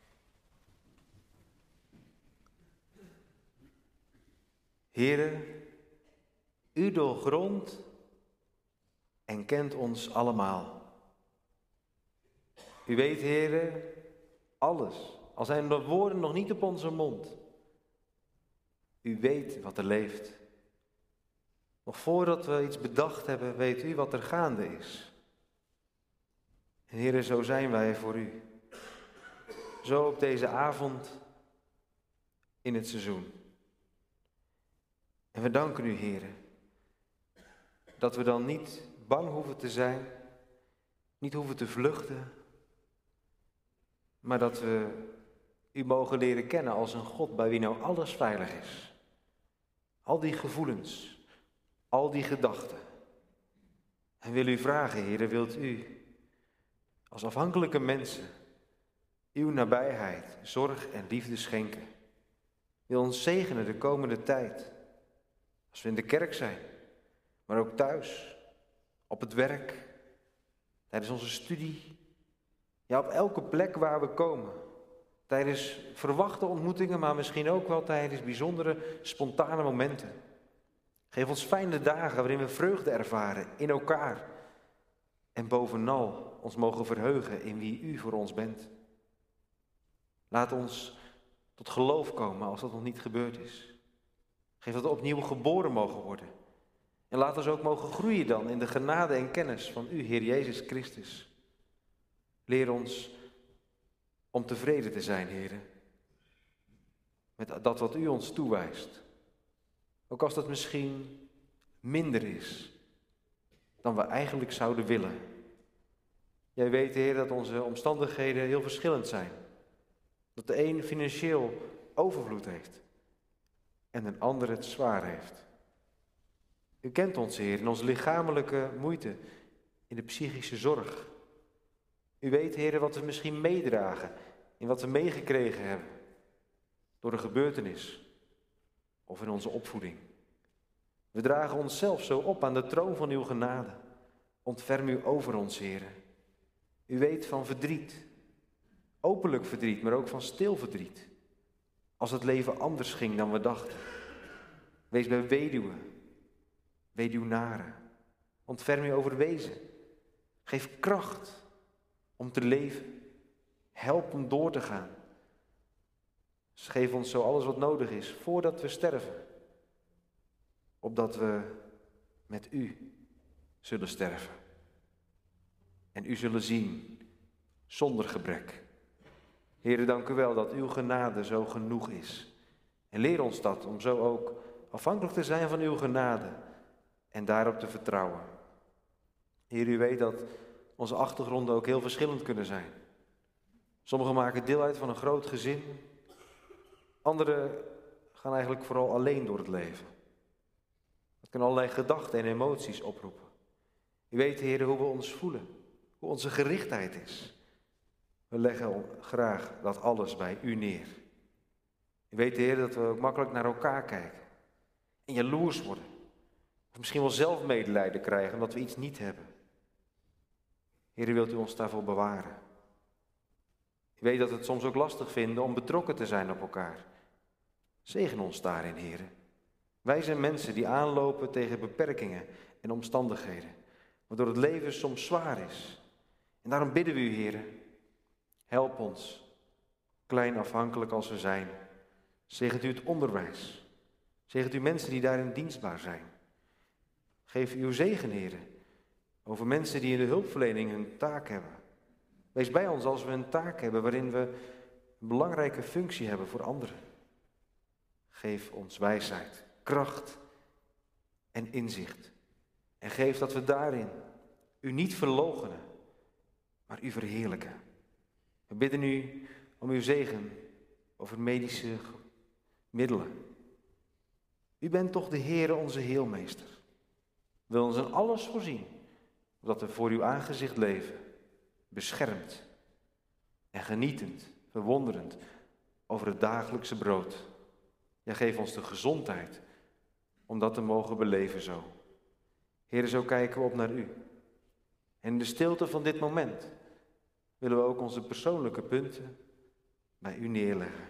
Heere, u doorgrondt en kent ons allemaal. U weet, Heere, alles, al zijn de woorden nog niet op onze mond. U weet wat er leeft. Nog voordat we iets bedacht hebben, weet u wat er gaande is. En Heere, zo zijn wij voor u. Zo op deze avond in het seizoen. En we danken u, Heere, dat we dan niet bang hoeven te zijn, niet hoeven te vluchten, maar dat we u mogen leren kennen als een God bij wie nou alles veilig is. Al die gevoelens, al die gedachten. En wil u vragen, Heere, wilt u als afhankelijke mensen uw nabijheid, zorg en liefde schenken. Wil ons zegenen de komende tijd. Als we in de kerk zijn, maar ook thuis, op het werk, tijdens onze studie. Ja, op elke plek waar we komen. Tijdens verwachte ontmoetingen, maar misschien ook wel tijdens bijzondere, spontane momenten. Geef ons fijne dagen waarin we vreugde ervaren in elkaar. En bovenal ons mogen verheugen in wie u voor ons bent. Laat ons tot geloof komen als dat nog niet gebeurd is. Geef dat we opnieuw geboren mogen worden. En laat ons ook mogen groeien dan in de genade en kennis van u, Heer Jezus Christus. Leer ons om tevreden te zijn, Heer. Met dat wat u ons toewijst. Ook als dat misschien minder is dan we eigenlijk zouden willen. Jij weet, Heer, dat onze omstandigheden heel verschillend zijn. Dat de een financieel overvloed heeft en een ander het zwaar heeft. U kent ons, Heer, in onze lichamelijke moeite, in de psychische zorg. U weet, Heer, wat we misschien meedragen, in wat we meegekregen hebben, door een gebeurtenis of in onze opvoeding. We dragen onszelf zo op aan de troon van uw genade. Ontferm u over ons, Heere. U weet van verdriet, openlijk verdriet, maar ook van stil verdriet. Als het leven anders ging dan we dachten. Wees bij weduwen, weduwnaren. Ontferm u over wezen. Geef kracht om te leven. Help om door te gaan. Dus geef ons zo alles wat nodig is voordat we sterven. Opdat we met u zullen sterven. En u zullen zien zonder gebrek. Heere, dank u wel dat uw genade zo genoeg is. En leer ons dat om zo ook afhankelijk te zijn van uw genade en daarop te vertrouwen. Heer, u weet dat onze achtergronden ook heel verschillend kunnen zijn. Sommigen maken deel uit van een groot gezin. Anderen gaan eigenlijk vooral alleen door het leven. Dat kan allerlei gedachten en emoties oproepen. U weet, Heer, hoe we ons voelen, hoe onze gerichtheid is. We leggen graag dat alles bij u neer. U weet, Heer, dat we ook makkelijk naar elkaar kijken en jaloers worden. Of misschien wel zelf medelijden krijgen omdat we iets niet hebben. Heer, wilt u ons daarvoor bewaren. U weet dat we het soms ook lastig vinden om betrokken te zijn op elkaar. Zegen ons daarin, Heer. Wij zijn mensen die aanlopen tegen beperkingen en omstandigheden, waardoor het leven soms zwaar is. En daarom bidden we u, Heer, help ons, klein afhankelijk als we zijn. Zegent u het onderwijs. Zegent u mensen die daarin dienstbaar zijn. Geef uw zegen, Heer, over mensen die in de hulpverlening hun taak hebben. Wees bij ons als we een taak hebben waarin we een belangrijke functie hebben voor anderen. Geef ons wijsheid, kracht en inzicht. En geef dat we daarin u niet verloochenen, maar u verheerlijken. We bidden u om uw zegen over medische middelen. U bent toch de Heere, onze heelmeester. Wil ons in alles voorzien, zodat we voor uw aangezicht leven, beschermd en genietend, verwonderend over het dagelijkse brood. Ja, geef ons de gezondheid om dat te mogen beleven zo. Heere, zo kijken we op naar u. En in de stilte van dit moment willen we ook onze persoonlijke punten bij u neerleggen.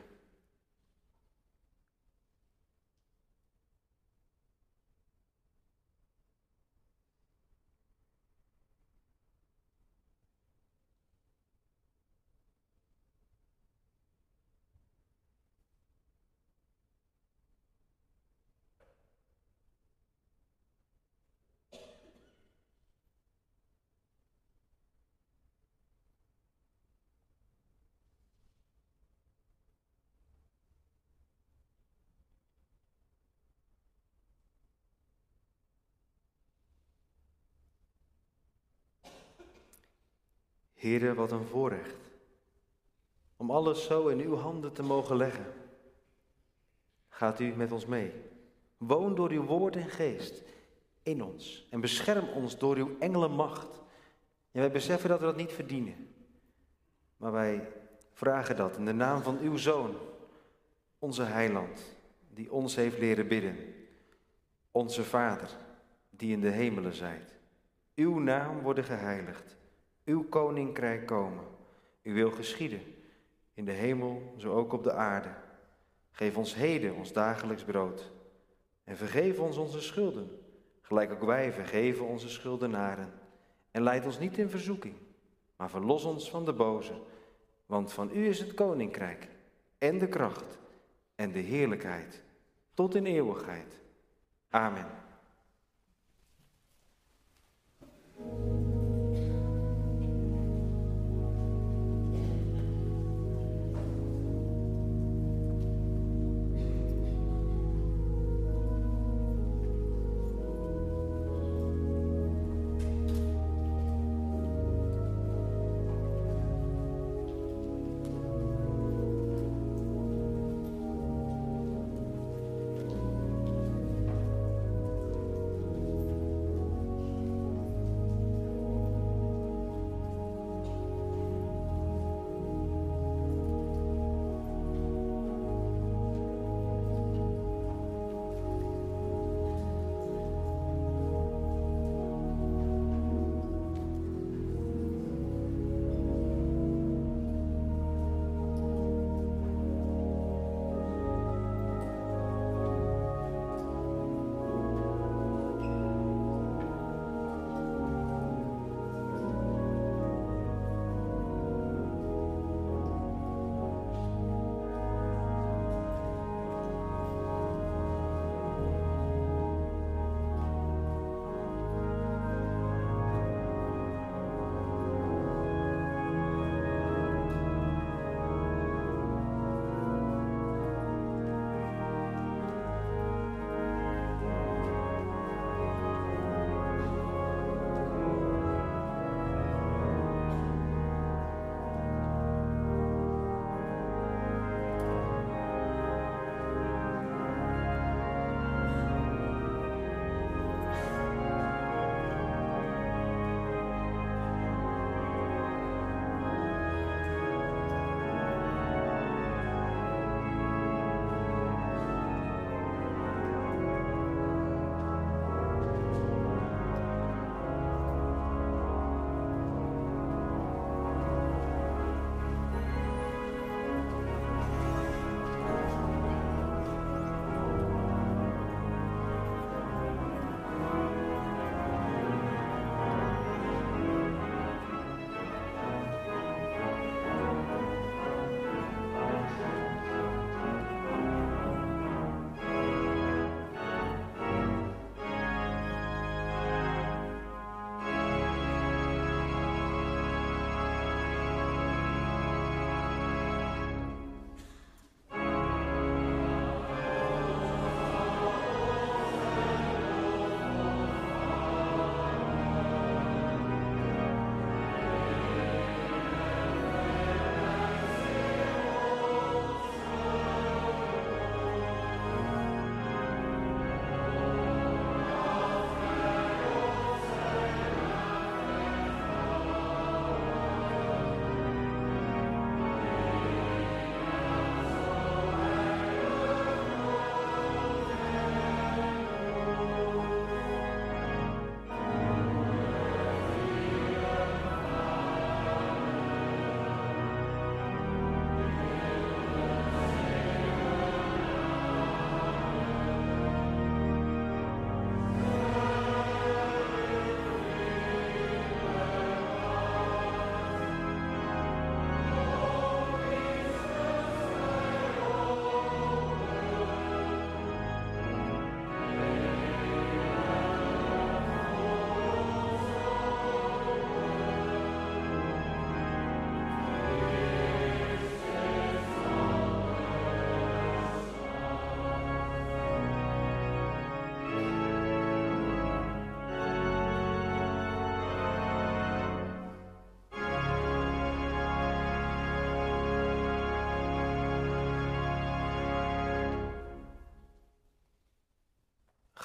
Heere, wat een voorrecht om alles zo in uw handen te mogen leggen. Gaat u met ons mee. Woon door uw woord en geest in ons en bescherm ons door uw engelenmacht. En wij beseffen dat we dat niet verdienen. Maar wij vragen dat in de naam van uw Zoon, onze Heiland, die ons heeft leren bidden. Onze Vader, die in de hemelen zijt. Uw naam worden geheiligd. Uw koninkrijk komen. Uw wil geschieden. In de hemel, zo ook op de aarde. Geef ons heden ons dagelijks brood. En vergeef ons onze schulden. Gelijk ook wij vergeven onze schuldenaren. En leid ons niet in verzoeking. Maar verlos ons van de boze. Want van u is het koninkrijk. En de kracht. En de heerlijkheid. Tot in eeuwigheid. Amen.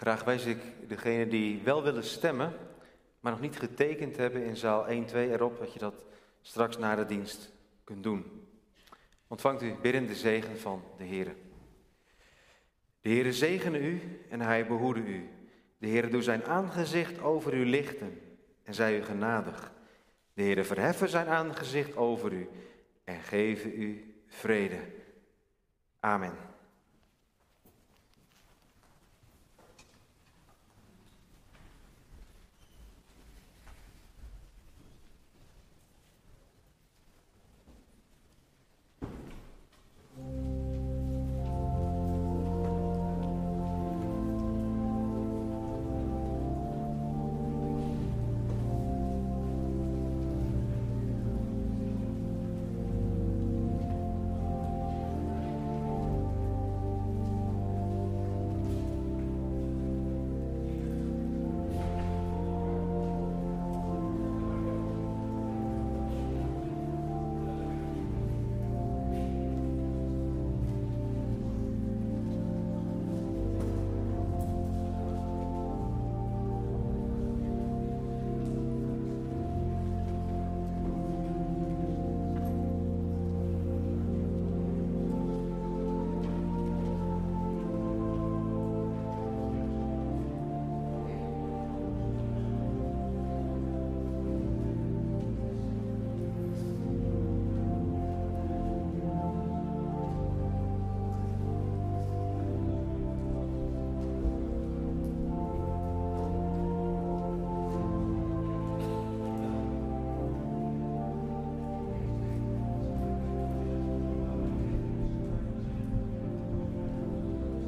Graag wijs ik degenen die wel willen stemmen, maar nog niet getekend hebben in zaal 1-2 erop, dat je dat straks na de dienst kunt doen. Ontvangt u biddende zegen van de Heere. De Heere zegene u en hij behoede u. De Heere doe zijn aangezicht over u lichten en zij u genadig. De Heere verheffen zijn aangezicht over u en geven u vrede. Amen.